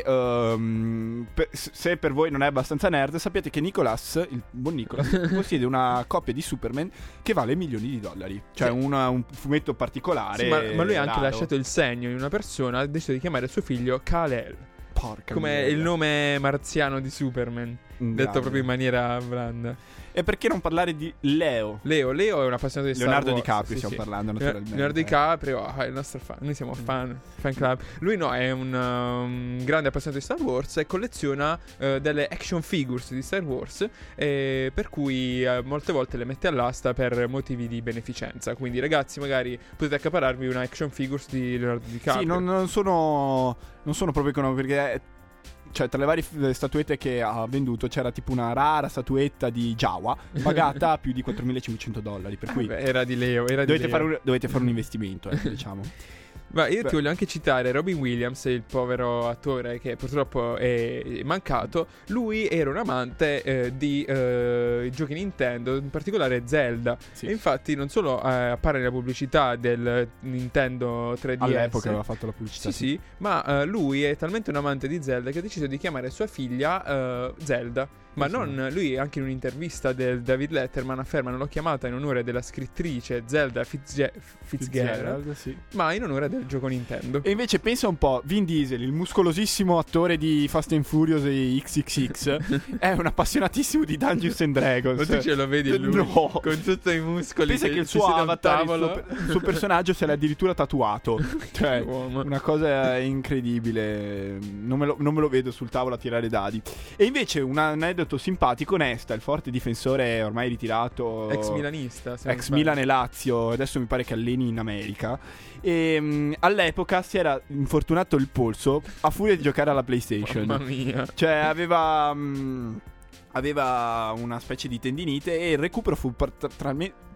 ehm, per- se per voi non è abbastanza nerd, sappiate che Nicolas, il buon Nicolas, possiede una coppia di Superman che vale milioni di dollari. Cioè Sì. una- un fumetto particolare. Sì, ma, ma lui ha anche raro. lasciato il segno in una persona, ha deciso di chiamare suo figlio Kal-El, Porca come miseria. il nome marziano di Superman, Un detto grande. proprio in maniera blanda. E perché non parlare di Leo? Leo, Leo è un appassionato di Star Leonardo Wars. DiCaprio sì, stiamo sì. parlando Le- naturalmente. Leonardo DiCaprio ah, è il nostro fan, noi siamo fan, fan club. Lui no, è un um, grande appassionato di Star Wars e colleziona eh, delle action figures di Star Wars, eh, per cui eh, molte volte le mette all'asta per motivi di beneficenza. Quindi ragazzi, magari potete accapararvi una action figures di Leonardo DiCaprio. Sì, non, non sono non sono proprio economico perché cioè tra le varie f- statuette che ha venduto c'era tipo una rara statuetta di Jawa pagata più di quattromilacinquecento dollari, per cui Beh, era di Leo, era di dovete Leo. fare, un, dovete fare un investimento, ecco, diciamo. Ma io Beh. ti voglio anche citare Robin Williams, il povero attore che purtroppo è mancato. Lui era un amante eh, di eh, giochi Nintendo, in particolare Zelda. Sì. E infatti non solo eh, appare nella pubblicità del Nintendo tre D S. All'epoca aveva fatto la pubblicità. Sì, sì, ma eh, lui è talmente un amante di Zelda che ha deciso di chiamare sua figlia eh, Zelda. Ma Sì. non lui, anche in un'intervista del David Letterman afferma non l'ho chiamata in onore della scrittrice Zelda Fitzge- Fitzgerald, sì. ma in onore del gioco Nintendo. E invece pensa un po', Vin Diesel, il muscolosissimo attore di Fast and Furious e X X X, è un appassionatissimo di Dungeons and Dragons. Ma tu ce lo vedi lui No. con tutti i muscoli. Pensa che il si suo siede a un avatar, il tavolo. suo, il suo personaggio se l'ha addirittura tatuato. Cioè, Uomo. una cosa incredibile. Non me, lo, non me lo vedo sul tavolo a tirare dadi. E invece un aneddoto simpatico, Nesta, il forte difensore ormai ritirato, Ex milanista, se non ex sbaglio. Milan e Lazio, adesso mi pare che alleni in America. E mh, all'epoca si era infortunato il polso a furia di giocare alla PlayStation. Mamma mia. Cioè aveva mh, aveva una specie di tendinite e il recupero fu par- tra- tra-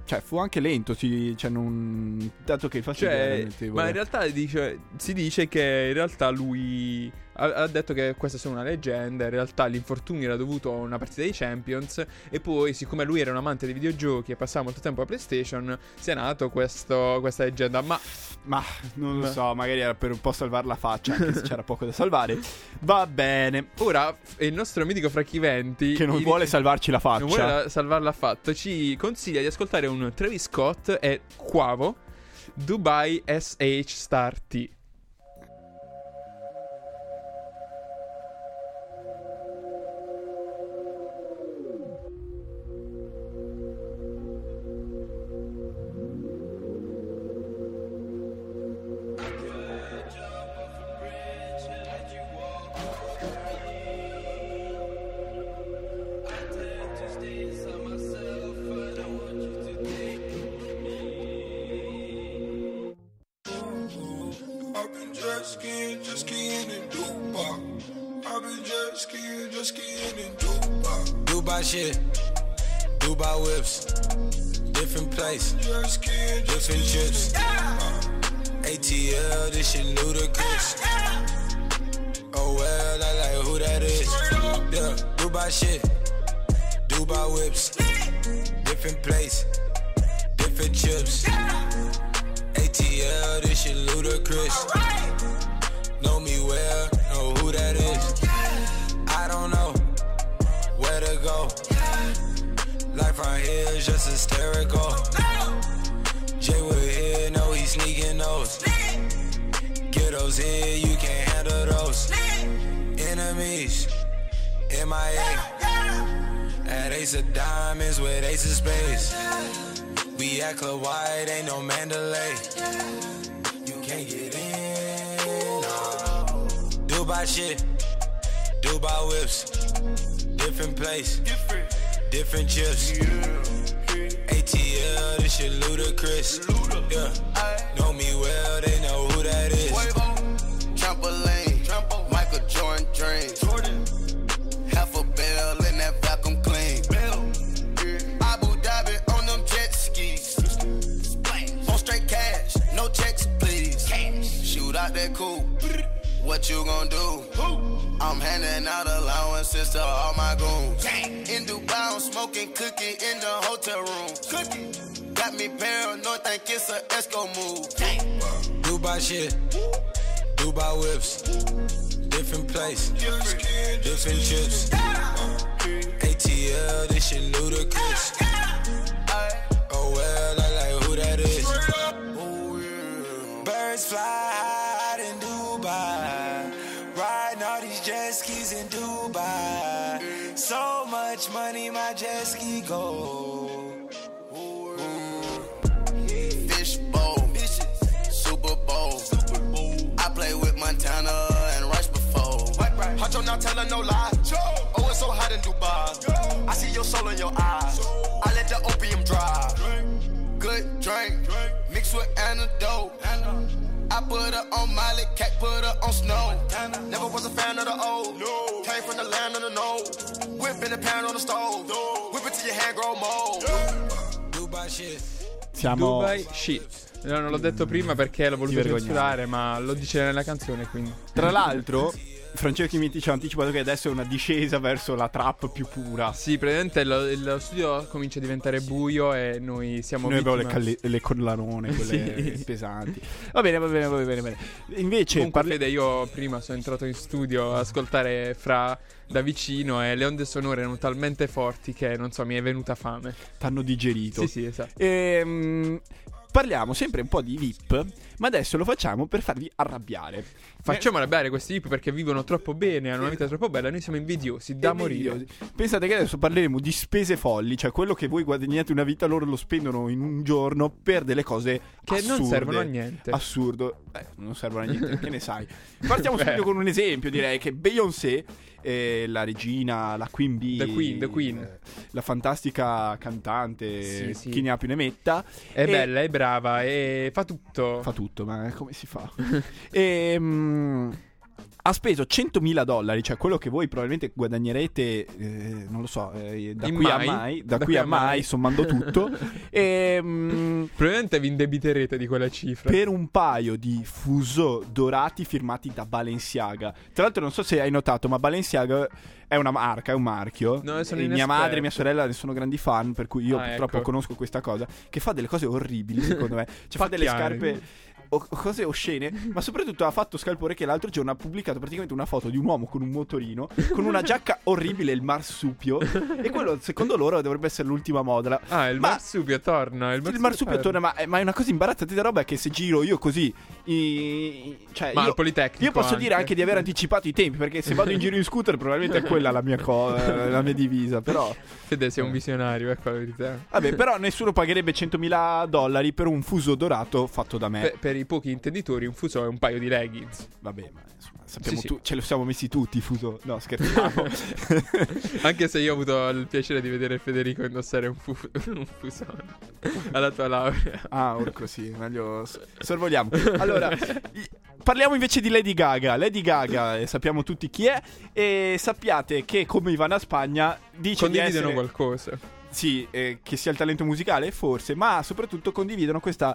cioè fu anche lento, si, cioè non, dato che il fastidio era Cioè, notevole. ma in realtà dice, si dice che in realtà lui ha, ha detto che questa è solo una leggenda. In realtà l'infortunio era dovuto a una partita dei Champions. E poi, siccome lui era un amante dei videogiochi e passava molto tempo a PlayStation, si è nato questo, questa leggenda. Ma Ma non lo Ma- so, magari era per un po' salvare la faccia, anche se c'era poco da salvare. Va bene. ora f- il nostro mitico Fracchiventi, Che non in- vuole salvarci la faccia. non vuole la- salvarla affatto, ci consiglia di ascoltare un Travis Scott e Quavo, Dubai S H Star T. I've been jet skiing, jet skiing in Dubai. I've been jet skiing, jet skiing in Dubai. Dubai shit, Dubai whips, different place, Jet skiing, jet different skiing chips. A T L, this shit ludicrous. Oh well, I like who that is. Yeah, Dubai shit, Dubai whips, different place, different chips. A T L, this shit ludicrous. Know me well, know who that is. I don't know where to go. Life right here is just hysterical. Jay Wood here, know he sneaking those. Get those here, you can't handle those. Enemies, M I A. At Ace of Diamonds with Ace of Spades. We at Club White, ain't no Mandalay. You can't get in, no. Dubai shit, Dubai whips, different place, different chips. A T L, this shit ludicrous. Yeah, know me well, they know who that is. Trampoline, Michael Jordan dreams. Half a bell in that vacuum clean. Abu Dhabi on them jet skis. On straight cash, no checks, please. Shoot out that coupe. What you gon' do? I'm handing out allowances to all my goons. In Dubai, I'm smoking cookie in the hotel room. Cookie got me paranoid, think it's a Esco move. Dubai shit, Dubai whips, different place, different chips. A T L, this shit ludicrous. Oh well, I like who that is. Birds fly high in Dubai, riding all these jet skis in Dubai. So much money, my jet ski go. Fish bowl, Super Bowl. I play with Montana and Rice before. Huncho not telling no lie. Oh, it's so hot in Dubai. I see your soul in your eyes. I let the opium dry. Good drink, mixed with antidote. I put her on Miley, cat put her on Snow. Never was a fan of the old. Came from the land of the no. Whip in the pan on the stove. Whip it till your hand grow mold. Dubai shit. Siamo Dubai shit. No, non l'ho detto prima perché l'ho voluto vergognare. censurare, ma lo dice nella canzone, quindi. Tra l'altro, Francesco Chimiti ci ha anticipato che adesso è una discesa verso la trap più pura. Sì, praticamente lo, lo studio comincia a diventare buio e noi siamo Noi abbiamo le, vittima. calle- le collanone, quelle Sì. pesanti. Va bene, va bene, va bene, va bene. Invece, Comunque, parli- Fede, io prima sono entrato in studio a ascoltare Fra da vicino e le onde sonore erano talmente forti che, non so, mi è venuta fame. t'hanno digerito. Sì, sì, esatto. Ehm, parliamo sempre un po' di V I P, ma adesso lo facciamo per farvi arrabbiare. Facciamo arrabbiare questi hip perché vivono troppo bene, hanno una vita troppo bella, noi siamo invidiosi da E morire. meglio. Pensate che adesso parleremo di spese folli, cioè quello che voi guadagnate una vita, loro lo spendono in un giorno per delle cose Che non assurde. servono a niente. Assurdo. Eh, non servono a niente, che ne sai. Partiamo Beh. subito con un esempio, direi che Beyoncé, eh, la regina, la Queen Bee, The Queen, the Queen. eh, la fantastica cantante, Sì, sì. chi ne ha più ne metta. È E- bella, è brava e fa tutto. Fa tutto, ma come si fa? e, mm, ha speso centomila dollari, cioè quello che voi probabilmente guadagnerete, eh, non lo so, eh, da In qui mai. a mai, da, Da qui qui a a mai. mai, sommando tutto. E, mm, Probabilmente vi indebiterete di quella cifra. per un paio di fuso dorati firmati da Balenciaga. Tra l'altro non so se hai notato, ma Balenciaga è una marca, è un marchio. No, sono E mia inesperto. madre e mia sorella ne sono grandi fan, per cui io Ah, purtroppo ecco. conosco questa cosa, che fa delle cose orribili secondo me. Cioè fa delle Pacchiane. scarpe o cose oscene, ma soprattutto ha fatto scalpore che l'altro giorno ha pubblicato praticamente una foto di un uomo con un motorino, con una giacca orribile, il marsupio, e quello secondo loro dovrebbe essere l'ultima moda. Ah, il Ma- marsupio torna. Il Il marsupio torna, ma, ma è una cosa imbarazzante da roba, è che se giro io così, i- cioè Ma io, al Politecnico io posso dire anche. anche di aver anticipato i tempi, perché se vado in giro in scooter probabilmente è quella la mia, co- eh, la mia divisa, però Fede, sei un visionario, ecco la verità. vabbè, però nessuno pagherebbe centomila dollari per un fuso dorato fatto da me. Per, per i pochi intenditori, un fuso è un paio di leggings. Vabbè, ma insomma, sappiamo Sì, sì. tu- ce lo siamo messi tutti i fuso. No, scherziamo. Anche se io ho avuto il piacere di vedere Federico indossare un, fu- un fusone alla tua laurea. Ah, orco sì, meglio s- sorvoliamo. Allora, i- parliamo invece di Lady Gaga. Lady Gaga, eh, sappiamo tutti chi è, e sappiate che come Ivana Spagna dice di Condividono essere... qualcosa. Sì, eh, che sia il talento musicale, forse, ma soprattutto condividono questa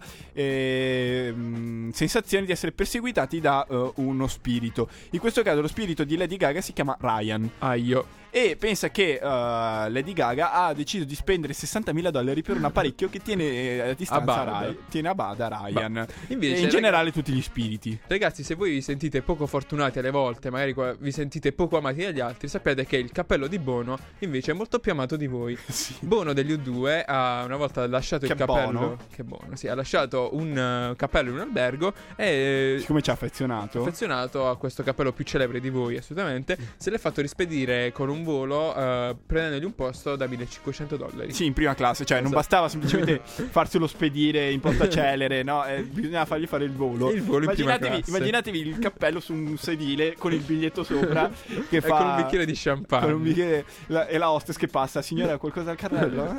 eh, mh, sensazione di essere perseguitati da eh, uno spirito. In questo caso lo spirito di Lady Gaga si chiama Ryan. Ah, io. E pensa che uh, Lady Gaga ha deciso di spendere sessantamila dollari per un apparecchio che tiene eh, a distanza A bada. Rai- tiene a bada Ryan. Invece, e in generale tutti gli spiriti. Ragazzi, se voi vi sentite poco fortunati alle volte, magari qua- vi sentite poco amati dagli altri, sappiate che il cappello di Bono invece è molto più amato di voi. Sì. Bono degli U due ha una volta lasciato Che il cappello. Bono? Che buono, sì, ha lasciato un eh, cappello in un albergo e Siccome ci ha affezionato. affezionato a questo cappello più celebre di voi, assolutamente, se l'è fatto rispedire con un volo, eh, prendendogli un posto da millecinquecento dollari. Sì, in prima classe, cioè non Esatto. bastava semplicemente farselo spedire in portacelere, no? Eh, bisognava fargli fare il volo. Il volo in prima immaginatevi, classe. immaginatevi il cappello su un sedile con il biglietto sopra che E fa con un bicchiere di champagne. con un bicchiere la- e la hostess che passa, signora, qualcosa al carrello?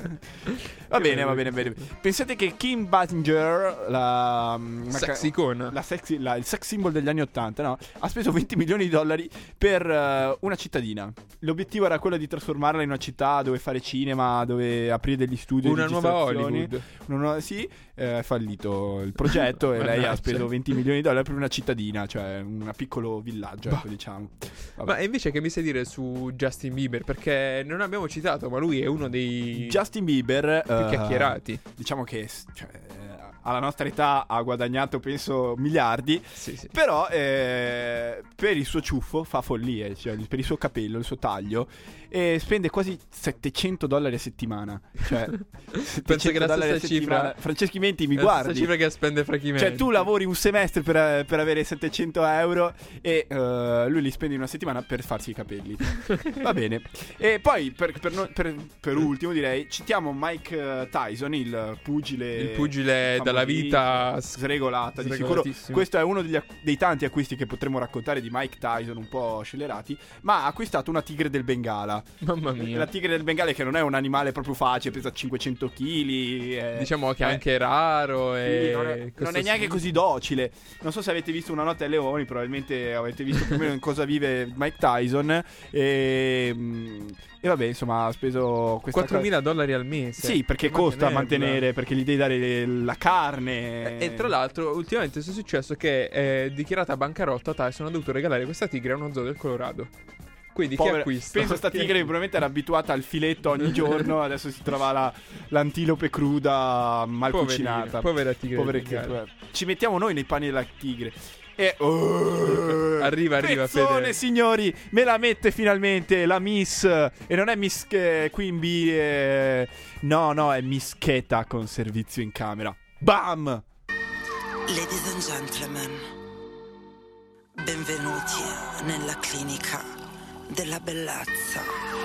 va bene, va bene, bene. Pensate che Kim Basinger, la una ca- Sex icona. la sexy- la- il sex symbol degli anni ottanta, no? Ha speso venti milioni di dollari per eh, una cittadina. L'obiettivo era quello di trasformarla in una città dove fare cinema, dove aprire degli studi. Una di nuova registrazioni. Hollywood. Una nuova- sì, eh, è fallito il progetto e lei ha Mannaggia. speso venti milioni di dollari per una cittadina, cioè un piccolo villaggio, ecco, diciamo. Vabbè. Ma invece che mi sai dire su Justin Bieber? Perché non abbiamo citato, ma lui è uno dei Justin Bieber più eh, chiacchierati. diciamo che cioè, eh, alla nostra età ha guadagnato penso miliardi. Sì, sì. Però eh, per il suo ciuffo fa follie, cioè per il suo capello, il suo taglio, e spende quasi settecento dollari a settimana. Cioè, Penso che la dollari a stessa settimana. cifra Franceschi Menti, mi la guardi? stessa cifra che spende Franchi Cioè, tu lavori un semestre per, per avere settecento euro e eh, lui li spende in una settimana per farsi i capelli. Va bene. E poi, per, per, no- per- per ultimo, direi, citiamo Mike eh, Tyson, il pugile. Il pugile dalla vita s- sregolata. Di sicuro, sregolatissimo. questo è uno degli ac- dei tanti acquisti che potremmo raccontare di Mike Tyson, un po' scellerati. Ma ha acquistato una tigre del Bengala. Mamma mia. La tigre del Bengala, che non è un animale proprio facile, pesa cinquecento chili. Diciamo che è eh, anche raro e sì, non, è, non è neanche così docile. Non so se avete visto Una notte ai leoni, probabilmente avete visto più o meno in cosa vive Mike Tyson. E, mm, e vabbè, insomma, ha speso questa quattromila dollari al mese. cosa. Sì, perché Per costa mantenerla. mantenere, perché gli devi dare le- la carne. E tra l'altro, ultimamente è successo che, eh, dichiarata bancarotta, Tyson ha dovuto regalare questa tigre a uno zoo del Colorado. Quindi Povera- chi acquista? Penso a sta Chi tigre che probabilmente era abituata al filetto ogni giorno. Adesso si trova la, l'antilope cruda mal Poverina, cucinata. povera tigre Povere del che- Bengala. Ci mettiamo noi nei panni della tigre. E oh, Arriva, arriva, pezzone, Fede. signori, me la mette finalmente la Miss. E non è Miss eh, Queen Bee, eh, no, no, è Miss Cheta con servizio in camera. Bam! Ladies and gentlemen, benvenuti nella clinica della bellezza.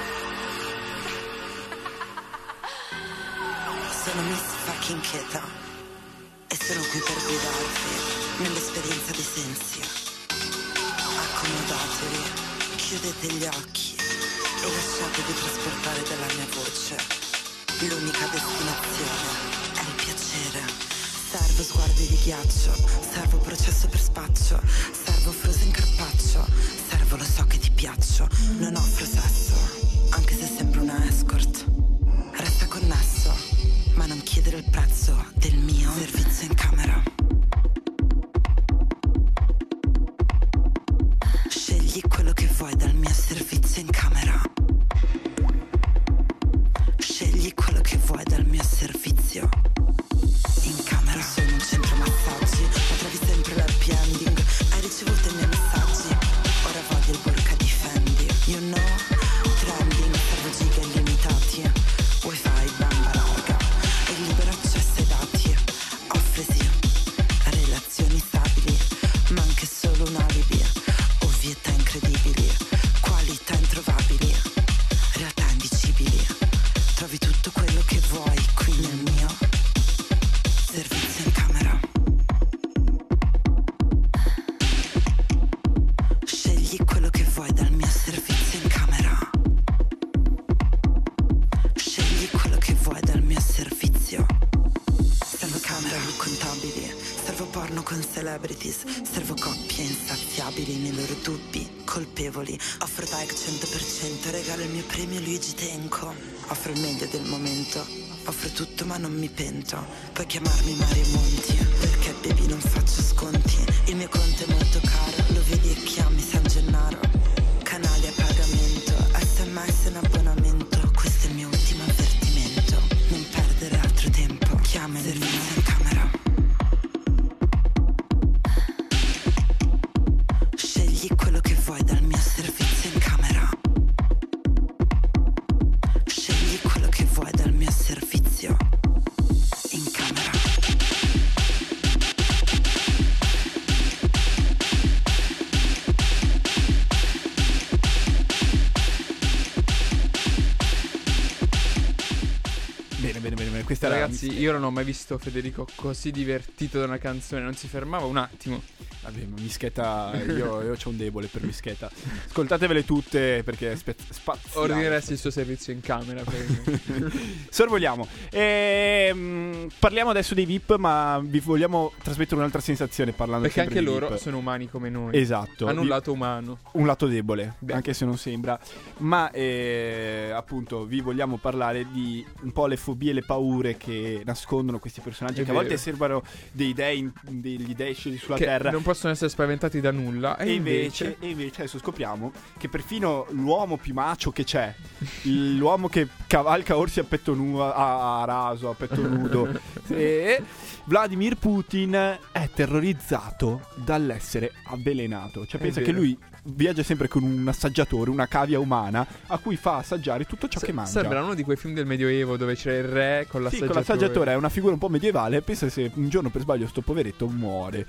Sono Miss fucking Cheta e sono qui per guidarvi nell'esperienza di Sensia. Accomodatevi, chiudete gli occhi e lasciatevi trasportare dalla mia voce. L'unica destinazione è il piacere. Servo sguardi di ghiaccio, servo processo per spaccio, servo servo frozen carpaccio, servo lo so che ti piaccio, non offro sesso, anche se sembro una escort. Resta connesso, ma non chiedere il prezzo del mio servizio in camera. Scegli quello che vuoi dal mio servizio in camera. Scegli quello che vuoi dal mio servizio in camera. Sono un centro massaggi, trovi sempre l'happy ending. Hai ricevuto i miei messaggi, ora voglio il burka di Fendi. You know, trending, servo giga illimitati, wifi banda larga e libero accesso ai dati. Offre sì, relazioni stabili, ma anche solo un alibi. Ovvietà incredibili, qualità introvabili, realtà indicibili. Trovi tutto quello che vuoi qui nel mio servizio in camera. Scegli quello che vuoi dal mio servizio in camera. Scegli quello che vuoi dal mio servizio. Servo camera look contabili, servo porno con celebrities, servo coppie insaziabili nei loro dubbi, colpevoli. Offro like cento per cento, regalo il mio premio Luigi Tenco. Offro il meglio del momento, offro tutto ma non mi pento. Puoi chiamarmi Mario Monti, perché baby non faccio sconti. Il mio conto è molto caro, lo vedi e chiami San Gennaro. Canali a pagamento, sms in abbonamento. Questo è il mio ultimo avvertimento, non perdere altro tempo. Chiama il servizio in camera. Scegli quello che vuoi dal mio servizio in camera. Scegli quello che vuoi dal mio servizio in camera. Bene, bene, bene, bene. Questa era Ragazzi, Mischeta. io non ho mai visto Federico così divertito da una canzone, non si fermava un attimo. Vabbè, ma Mischeta, io, io c'ho un debole per Mischeta. Ascoltatevele tutte perché è spe- spaziale. Ordineresti il suo servizio in camera. Sorvoliamo. Ehm, parliamo adesso dei V I P, ma vi vogliamo trasmettere un'altra sensazione parlando Perché sempre anche di loro V I P. sono umani come noi. Esatto. Hanno un Vi- lato umano. Un lato debole, Beh. anche se non sembra. Ma eh, appunto vi vogliamo parlare di un po' le fobie e le paure che nascondono questi personaggi, È che a vero. volte sembrano dei dei, degli dei scesi sulla Che terra. non possono essere spaventati da nulla. E, E invece, e invece adesso scopriamo che perfino l'uomo più macho che c'è, l'uomo che cavalca orsi a petto nudo, a, a raso, a petto nudo, e Vladimir Putin è terrorizzato dall'essere avvelenato. Cioè È pensa vero. che lui viaggia sempre con un assaggiatore, una cavia umana, a cui fa assaggiare tutto ciò che mangia. Sembra uno di quei film del Medioevo dove c'era il re con Sì, l'assaggiatore. con l'assaggiatore è una figura un po' medievale. Pensa se un giorno per sbaglio sto poveretto muore.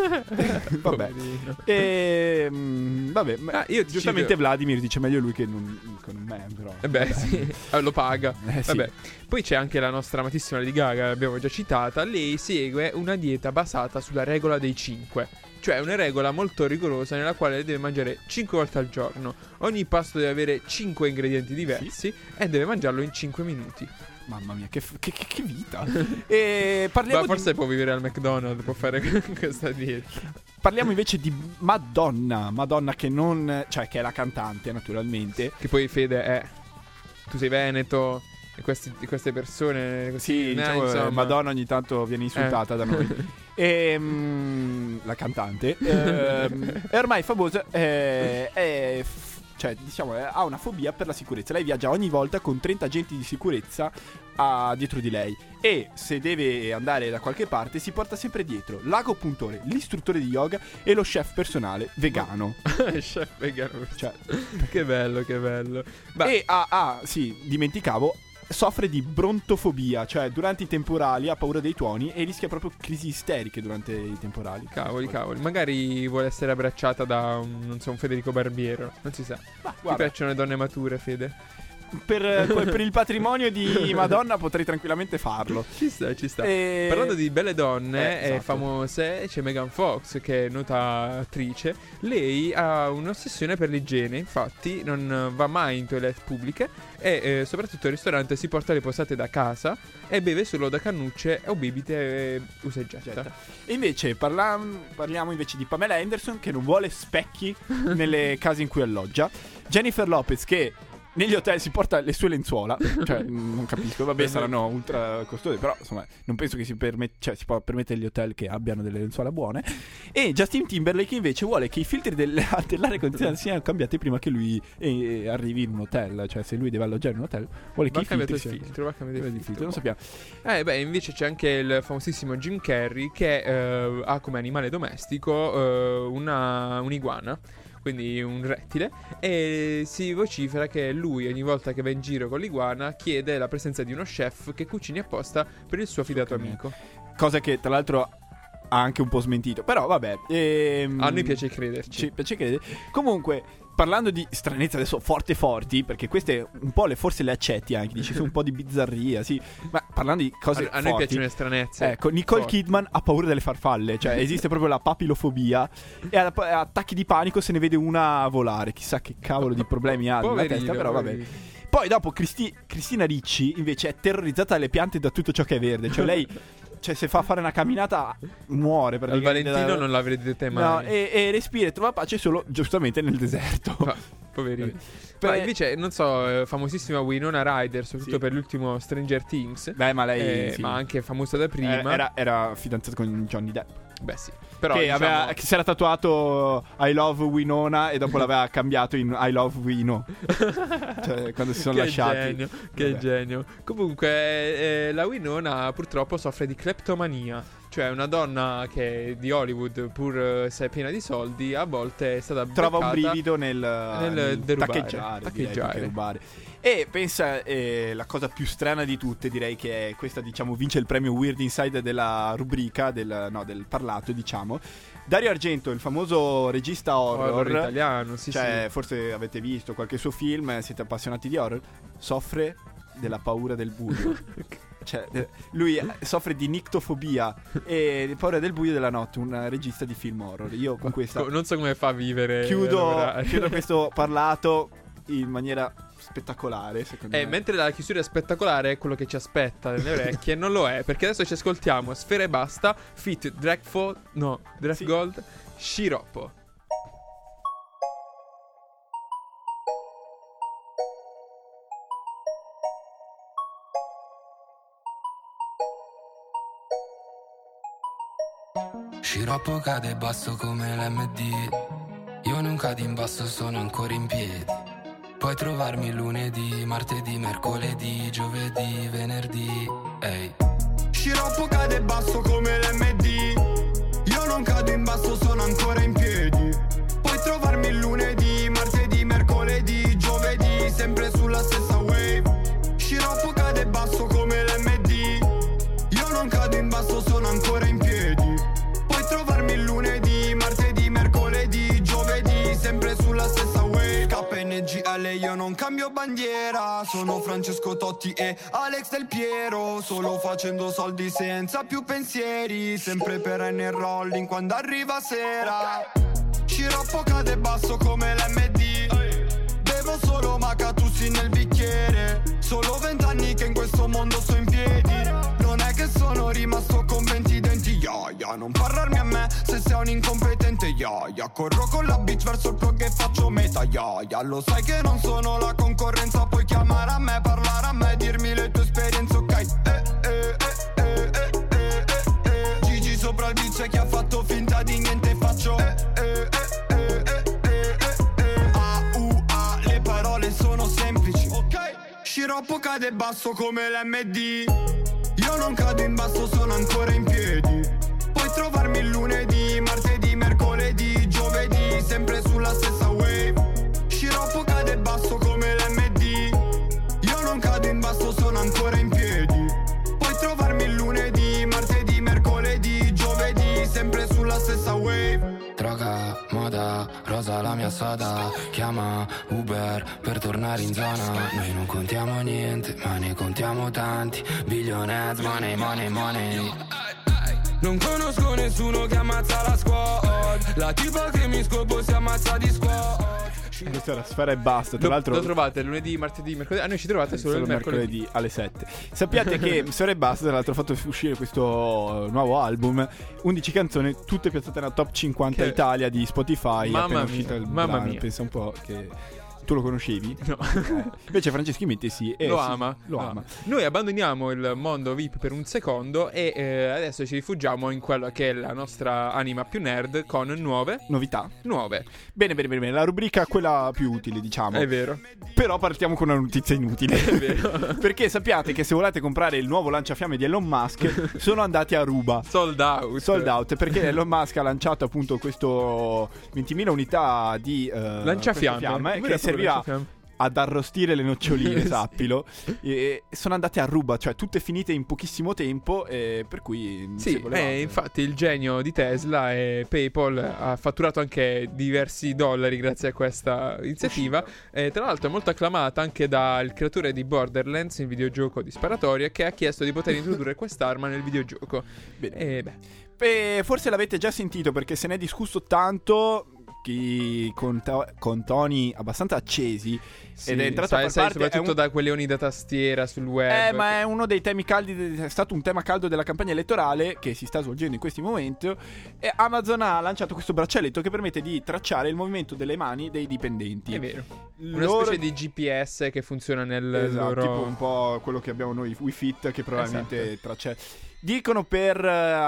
Vabbè. Poverino. E, mm, vabbè, ma Ah, io ti giustamente cito- Vladimir dice meglio lui che non, con me, però. Eh beh, sì, eh, lo paga. Eh, sì. Vabbè. Poi c'è anche la nostra amatissima Lady Gaga, l'abbiamo già citata. Lei segue una dieta basata sulla regola dei cinque. Cioè una regola molto rigorosa nella quale deve mangiare cinque volte al giorno. Ogni pasto deve avere cinque ingredienti diversi e deve mangiarlo in cinque minuti. Mamma mia, che, f- che, che- che vita. E parliamo, Ma forse di, può vivere al McDonald's, può fare questa dieta. parliamo invece di Madonna. Madonna che non... Cioè che è la cantante naturalmente. Che poi Fede è... Tu sei veneto e questi- queste persone... Così, Sì, eh, diciamo, insomma. eh, Madonna ogni tanto viene insultata Eh. da noi. E, mm, la cantante ehm, è ormai famosa, eh, è f- cioè diciamo eh, ha una fobia per la sicurezza. Lei viaggia ogni volta con trenta agenti di sicurezza a- dietro di lei, e se deve andare da qualche parte si porta sempre dietro l'agopuntore, l'istruttore di yoga e lo chef personale vegano. Chef vegano. Cioè, Che bello, che bello. Ma e ha, ha, sì, dimenticavo, soffre di brontofobia, cioè durante i temporali ha paura dei tuoni e rischia proprio crisi isteriche durante i temporali. Cavoli, cavoli. Magari vuole essere abbracciata da un, non so, un Federico Barbiero. Non si sa. Ma Ti guarda, piacciono le donne mature, Fede? per, per il patrimonio di Madonna potrei tranquillamente farlo. Ci sta, ci sta. E... Parlando di belle donne Eh, eh, esatto. famose, c'è Megan Fox, che è nota attrice. Lei ha un'ossessione per l'igiene, infatti non va mai in toilette pubbliche e eh, soprattutto al ristorante si porta le posate da casa e beve solo da cannucce o bibite eh, usa e getta. E invece parla- parliamo invece di Pamela Anderson, che non vuole specchi nelle case in cui alloggia. Jennifer Lopez, che negli hotel si porta le sue lenzuola. Cioè, non capisco. Vabbè, saranno ultra costose, però insomma, non penso che si permette, cioè, si può permettere gli hotel che abbiano delle lenzuola buone. E Justin Timberlake invece vuole che i filtri del, dell'aria condizionata siano cambiati prima che lui eh, arrivi in un hotel. Cioè, se lui deve alloggiare in un hotel, vuole Va che i cambiato filtri il siano- filtro, va cambiato il il filtro. filtro, non sappiamo. Eh beh, invece c'è anche il famosissimo Jim Carrey, che eh, ha come animale domestico eh, una un'iguana, quindi un rettile, e si vocifera che lui ogni volta che va in giro con l'iguana chiede la presenza di uno chef che cucini apposta per il suo fidato amico. Cosa che tra l'altro ha anche un po' smentito. Però vabbè, ehm... A noi piace crederci. Ci piace credere. Comunque, parlando di stranezze adesso forte forti, perché queste un po' le forse le accetti anche, dici su un po' di bizzarria, sì. Ma parlando di cose A, a forti, noi piacciono le stranezze. ecco, Nicole Forti. Kidman ha paura delle farfalle. Cioè esiste proprio la papilofobia. E a, a attacchi di panico se ne vede una volare. Chissà che cavolo di problemi ha nella Poverino, testa. Però vabbè. poverino. Poi dopo Cristi- Cristina Ricci invece è terrorizzata dalle piante e da tutto ciò che è verde. Cioè lei, cioè se fa fare una camminata muore Al praticamente. Valentino da- non la vedete mai. No, e, e respira e trova pace solo giustamente nel deserto. Ah, poverino. Per- Ma invece, non so, eh, famosissima Winona Ryder, soprattutto Sì. per l'ultimo Stranger Things. Beh, ma lei eh, sì. ma anche famosa da prima. Era, era, era fidanzata con Johnny Depp. Beh, sì. Però che, diciamo, aveva, che si era tatuato I love Winona e dopo l'aveva cambiato in I love Wino. Cioè, quando si sono che lasciati. genio, che Vabbè. genio. Comunque, eh, la Winona purtroppo soffre di kleptomania. Cioè, una donna che di Hollywood, pur eh, se è piena di soldi, a volte è stata Trova un beccata brivido nel, nel derubare, taccheggiare, direi, più taccheggiare. che rubare. E pensa, eh, la cosa più strana di tutte, direi che è questa, diciamo, vince il premio Weird Inside della rubrica, del, no, del parlato, diciamo. Dario Argento, il famoso regista horror, Horror italiano, sì, cioè, sì. forse avete visto qualche suo film, siete appassionati di horror, soffre della paura del buio. Cioè, eh, lui eh, soffre di nictofobia e paura del buio della notte, un regista di film horror. Io con questa Co- non so come fa a vivere. chiudo, lavorare. chiudo questo parlato in maniera spettacolare, secondo Eh, me. mentre la chiusura è spettacolare, è quello che ci aspetta nelle orecchie non lo è, perché adesso ci ascoltiamo Sfera e Basta, feat Dragfall, no, Drag Sì. Gold, Sciroppo. Sciroppo cade basso come l'M D. Io non cado in basso, sono ancora in piedi. Puoi trovarmi lunedì, martedì, mercoledì, giovedì, venerdì. Ehi. Sciroppo cade basso come l'M D. Io non cado in basso, sono ancora in piedi. Puoi trovarmi il lunedì, martedì, mercoledì, giovedì, sempre sulla stessa wave. Sciroppo cade basso come l'M D. Io non cado in basso, sono ancora in piedi. Puoi trovarmi il lunedì, martedì, mercoledì, giovedì, sempre sulla stessa wave. K N G L, io non cambio bandiera. Sono Francesco Totti e Alex Del Piero. Solo facendo soldi senza più pensieri. Sempre perenne rolling quando arriva sera. Sciroppo cade basso come l'M D. Bevo solo macatussi nel bicchiere. Solo vent'anni che in questo mondo sto in piedi. Non è che sono rimasto con venti denti. Ya, ya, non parlarmi a me se sei un incompetente. Ya, ya, corro con la bitch verso il plug e faccio meta. Ya, ya, lo sai che non sono la concorrenza. Puoi chiamare a me, parlare a me, dirmi le tue esperienze, ok? Eh, eh, eh, eh, eh, eh, eh, eh. Gigi sopra il beat, c'è chi ha fatto finta di niente. Faccio eh, eh, eh, eh, eh, eh, eh, eh. A, U, A, le parole sono semplici, ok? Sciroppo cade basso come l'M D. Io non cado in basso, sono ancora in piedi. Puoi trovarmi il lunedì, martedì, mercoledì, giovedì, sempre sulla stessa wave. Sciroppo cade basso come l'M D. Io non cado in basso, sono ancora in piedi. Puoi trovarmi il lunedì, martedì, mercoledì, giovedì, sempre sulla stessa wave. Droga, moda, rosa la mia mia strada, chiama Uber per tornare in zona. Noi non contiamo niente, ma ne contiamo tanti. Billionaires, money, money, money. Non conosco nessuno che ammazza la squad. La tipa che mi scopo si ammazza di squad. Questa è la Sfera e Basta. Tra lo, l'altro lo trovate lunedì, martedì, mercoledì. Ah, noi ci trovate solo, solo il mercoledì. mercoledì alle sette. Sappiate che Sfera e Basta, tra l'altro, ha fatto uscire questo nuovo album, undici canzoni, tutte piazzate nella top cinquanta che... Italia di Spotify. Mamma appena mia, uscito il mamma brano. mia. Pensa un po' che... Tu lo conoscevi? No. Eh. Invece Franceschi Metti sì. Eh, lo sì, ama. Lo no. ama. Noi abbandoniamo il mondo V I P per un secondo e eh, adesso ci rifugiamo in quella che è la nostra anima più nerd con nuove novità. Nuove. Bene, bene, bene, bene. La rubrica quella più utile, diciamo. È vero. Però partiamo con una notizia inutile. È vero. Perché sappiate che se volete comprare il nuovo lanciafiamme di Elon Musk sono andati a ruba. Sold out. Sold out. Perché Elon Musk ha lanciato appunto questo ventimila unità di uh, lanciafiamme che serviva ad arrostire le noccioline, sappilo. E sono andate a ruba, cioè tutte finite in pochissimo tempo, e per cui sì, eh, infatti il genio di Tesla e PayPal ha fatturato anche diversi dollari grazie a questa iniziativa. E tra l'altro è molto acclamata anche dal creatore di Borderlands, il videogioco di sparatoria, che ha chiesto di poter introdurre quest'arma nel videogioco. Bene. E beh, beh, forse l'avete già sentito perché se ne è discusso tanto, chi con, to- con toni abbastanza accesi. sì, ed è entrato sai, a far sai, parte, soprattutto un... da quei leoni da tastiera sul web. Eh, ma è uno dei temi caldi, de- è stato un tema caldo della campagna elettorale che si sta svolgendo in questi momenti. E Amazon ha lanciato questo braccialetto che permette di tracciare il movimento delle mani dei dipendenti. È vero. Una Loro... specie di G P S che funziona nel esatto, loro... tipo un po' quello che abbiamo noi Wii Fit, che probabilmente esatto. traccia. Dicono per uh,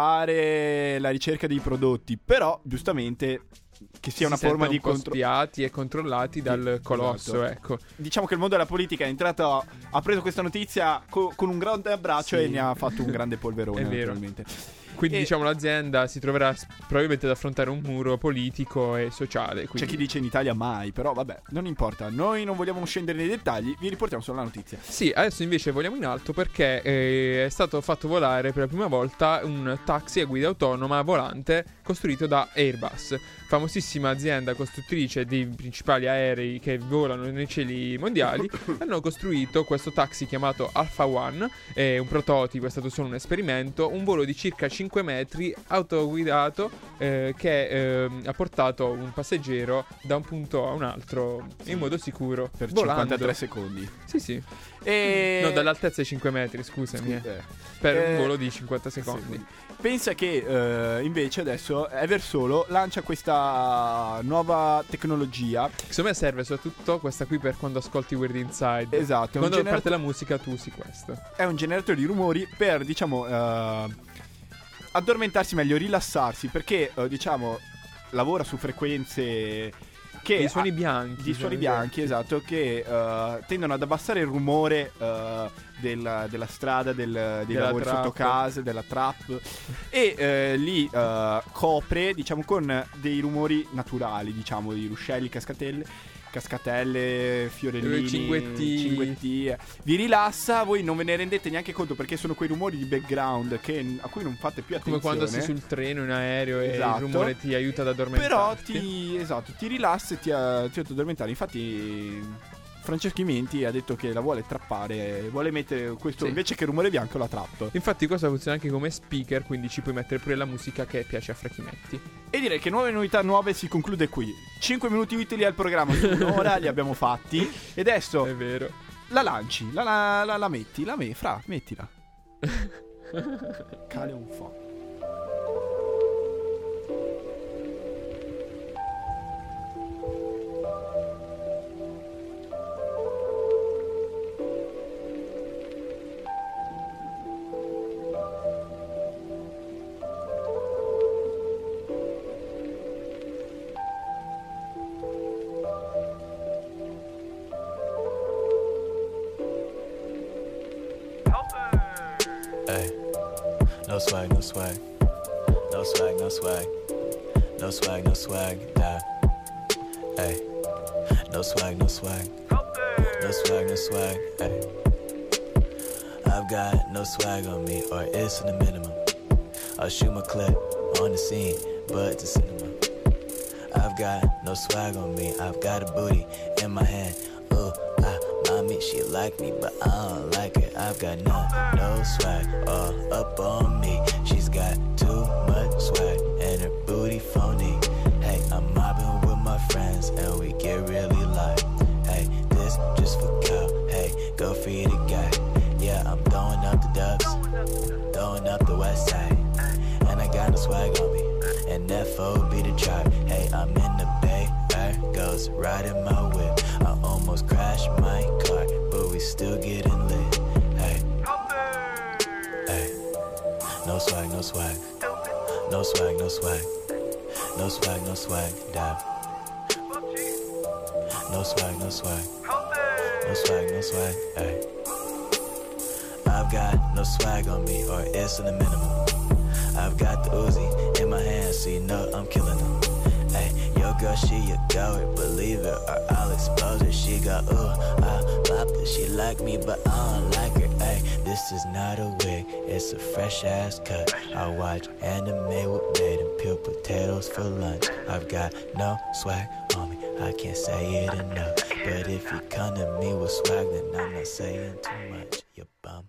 aiutare la ricerca dei prodotti, però giustamente che sia si una forma di un po' controllo, spiati e controllati dal sì, colosso, esatto. ecco. Diciamo che il mondo della politica è entrato, ha preso questa notizia co- con un grande abbraccio sì. e ne ha fatto un grande polverone. È vero. Naturalmente. Quindi E- diciamo l'azienda si troverà s- probabilmente ad affrontare un muro politico e sociale. Quindi... C'è chi dice in Italia mai, però vabbè, non importa. Noi non vogliamo scendere nei dettagli, vi riportiamo solo la notizia. Sì, adesso invece voliamo in alto perché eh, è stato fatto volare per la prima volta un taxi a guida autonoma volante costruito da Airbus, famosissima azienda costruttrice dei principali aerei che volano nei cieli mondiali. Hanno costruito questo taxi chiamato Alpha One, è un prototipo, è stato solo un esperimento, un volo di circa cinque metri autoguidato eh, che eh, ha portato un passeggero da un punto a un altro in modo sicuro Per volando. cinquantatré secondi. Sì, sì. E... No, dall'altezza di cinque metri, scusami. Scusa, eh. eh. Per Eh, un volo di cinquanta secondi. secondi. Pensa che eh, invece adesso Eversolo lancia questa nuova tecnologia. Secondo me serve soprattutto questa qui per quando ascolti Weird Inside. Esatto, è un Quando gener- parte la musica tu usi questo. È un generatore di rumori per, diciamo, eh, addormentarsi meglio, rilassarsi, perché, eh, diciamo, lavora su frequenze che Di suoni ha- bianchi. di suoni cioè, bianchi, esatto, che eh, tendono ad abbassare il rumore eh, del- della strada, del- dei Della lavori trap. sotto casa, della trap, e eh, li eh, copre, diciamo, con dei rumori naturali, diciamo, di ruscelli, cascatelle. Cascatelle, fiorellini, Cinguetti. cinguetti. Vi rilassa, voi non ve ne rendete neanche conto perché sono quei rumori di background che, a cui non fate più Come attenzione. quando sei sul treno, in aereo, Esatto. e il rumore ti aiuta ad Però addormentarti. ti, esatto, ti rilassa e ti, eh, ti aiuta ad addormentare. Infatti Francesco Menti ha detto che la vuole trappare, vuole mettere questo Sì. invece che rumore bianco la trap. Infatti questo funziona anche come speaker, quindi ci puoi mettere pure la musica che piace a Frachimetti. E direi che nuove novità nuove si conclude qui. cinque minuti utili al programma, su un'ora li abbiamo fatti. E adesso È vero. la lanci, la, la, la, la metti, la me, fra, mettila. Cale un po'. Hey, no swag, no swag, no swag, no swag, no swag, no swag, nah. Hey, no swag, no swag, no swag, no swag, hey. I've got no swag on me, or it's in the minimum. I'll shoot my clip on the scene, but it's a cinema. I've got no swag on me. I've got a booty in my hand. Ooh, ah, mommy, she like me, but I don't like it. I've got no, no swag all up on me. She's got too much swag and her booty phony. Hey, I'm mobbing with my friends and we get really light. Hey, this just for cow. Hey, go feed a guy. Yeah, I'm throwing up the dubs, throwing up the west side. And I got no swag on me, and that foe be the tribe. Hey, I'm in the bay, there goes riding my whip. I almost crashed my car, but we still getting lit. Hey, hey, no swag, no swag, no swag, no swag, no swag, no swag, dab. No swag, no swag, no swag, no swag, hey. I've got no swag on me, or it's in the minimum. I've got the Uzi in my hand, so you know I'm killing them. Hey, yo girl, she a goat, believe it, or I'll expose her. She got ooh, I popped it, she like me, but I don't like her. Hey, this is not a wig, it's a fresh ass cut. I watch anime with bait and peel potatoes for lunch. I've got no swag on me, I can't say it enough. But if you come to me with swag, then I'm not saying too much, you bum.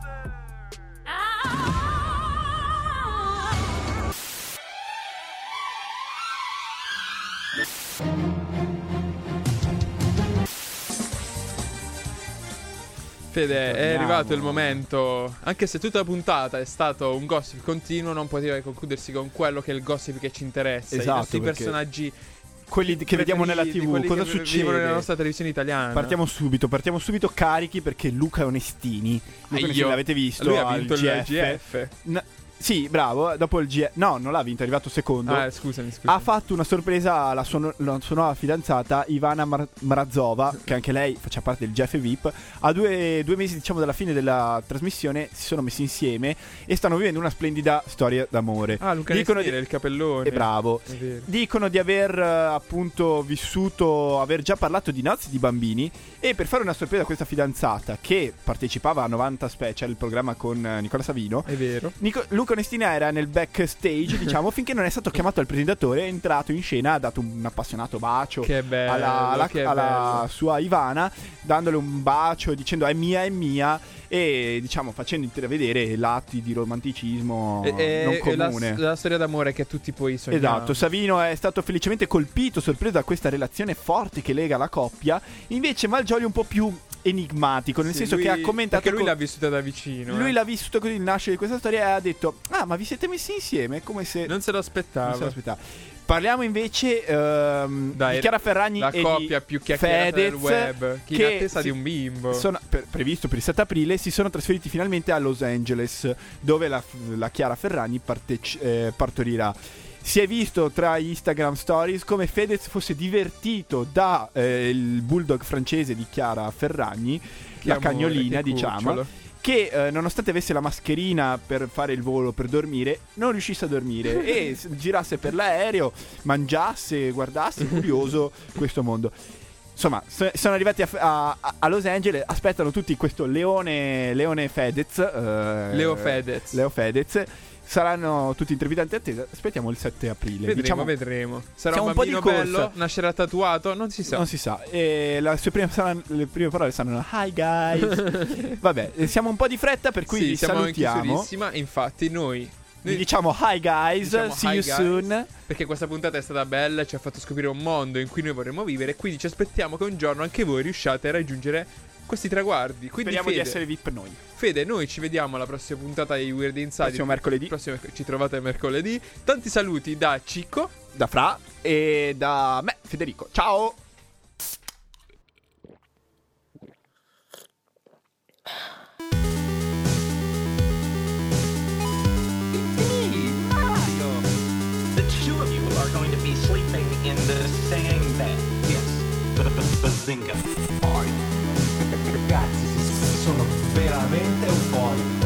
Fede, è Torniamo. arrivato il momento. Anche se tutta la puntata è stato un gossip continuo, non poteva concludersi con quello che è il gossip che ci interessa. Esatto, I nostri perché personaggi, quelli che vediamo nella preferiti, tivù, quelli cosa che succede? vivono nella nostra televisione italiana. Partiamo subito, partiamo subito carichi perché Luca Onestini, Luca Ah, Onestini io- l'avete visto lui ha al vinto il G F. G F. N- sì, bravo, dopo il G F. No, non l'ha vinto, è arrivato secondo. Ah, scusami, scusami. Ha fatto una sorpresa alla sua, no- la sua nuova fidanzata Ivana Mar- Mrazova, che anche lei faccia parte del G F V I P. A due, due mesi, diciamo, dalla fine della trasmissione si sono messi insieme e stanno vivendo una splendida storia d'amore. Ah, Luca Dicono Onestini, di- il capellone. È bravo. È vero. Dicono di aver eh, appunto vissuto, aver già parlato di nozze di bambini. E per fare una sorpresa a questa fidanzata che partecipava a novanta Special, il programma con eh, Nicola Savino, È vero. Nico- Luca Onestina era nel backstage, diciamo, finché non è stato chiamato al presentatore. È entrato in scena, ha dato un appassionato bacio Che bello, alla, alla- che alla bello. sua Ivana, dandole un bacio, dicendo è mia, è mia, e diciamo facendo intravedere lati di romanticismo E- e- non e la, comune. la storia d'amore che tutti poi sogniamo. Esatto, Savino è stato felicemente colpito, sorpreso da questa relazione forte che lega la coppia. Invece Malgioglio un po' più enigmatico, nel Sì, senso lui- che ha commentato perché lui co- l'ha vissuta da vicino. lui eh. l'ha vissuto così, il nascere di questa storia, e ha detto ah, ma vi siete messi insieme? È come se Non se lo aspettava. non se l'aspettava. Parliamo invece ehm, Dai, di Chiara Ferragni la e coppia di più chiacchierata del Fedez, web, chi in che attesa si- di un bimbo. sono, per- previsto per il sette aprile, si sono trasferiti finalmente a Los Angeles, dove la, la Chiara Ferragni partec- eh, partorirà. Si è visto tra Instagram stories come Fedez fosse divertito da eh, il bulldog francese di Chiara Ferragni, Che la amore, cagnolina, che diciamo, cucciolo. che eh, nonostante avesse la mascherina per fare il volo, per dormire, non riuscisse a dormire e s- girasse per l'aereo, mangiasse, guardasse, curioso questo mondo. Insomma, so- sono arrivati a, a- a Los Angeles, aspettano tutti questo leone, leone Fedez. eh, Leo Fedez. Leo Fedez. Saranno tutti in trepidante attesa. Aspettiamo il sette aprile. Vedremo, diciamo, vedremo. Sarà siamo un un po' di bambino corsa. bello, nascerà tatuato, non si sa. Non si sa. E la sue prime, saranno- le prime parole saranno hi guys. Vabbè, eh, siamo un po' di fretta, per cui sì, vi siamo in salutiamo. chiusurissima. Infatti noi, Vi diciamo hi guys, diciamo see hi, you guys, soon. perché questa puntata è stata bella e ci ha fatto scoprire un mondo in cui noi vorremmo vivere. E quindi ci aspettiamo che un giorno anche voi riusciate a raggiungere questi traguardi. Quindi Speriamo Fede, di essere V I P noi. Fede, noi ci vediamo alla prossima puntata di Weird Inside. Prossimo mercoledì. Prossimo merc- ci trovate mercoledì. Tanti saluti da Cicco, Da Fra e da me, Federico. Ciao. The two of you are going to be sleeping in the same bed. Yes. Bazinga. Poi. Ragazzi, sono veramente euforico.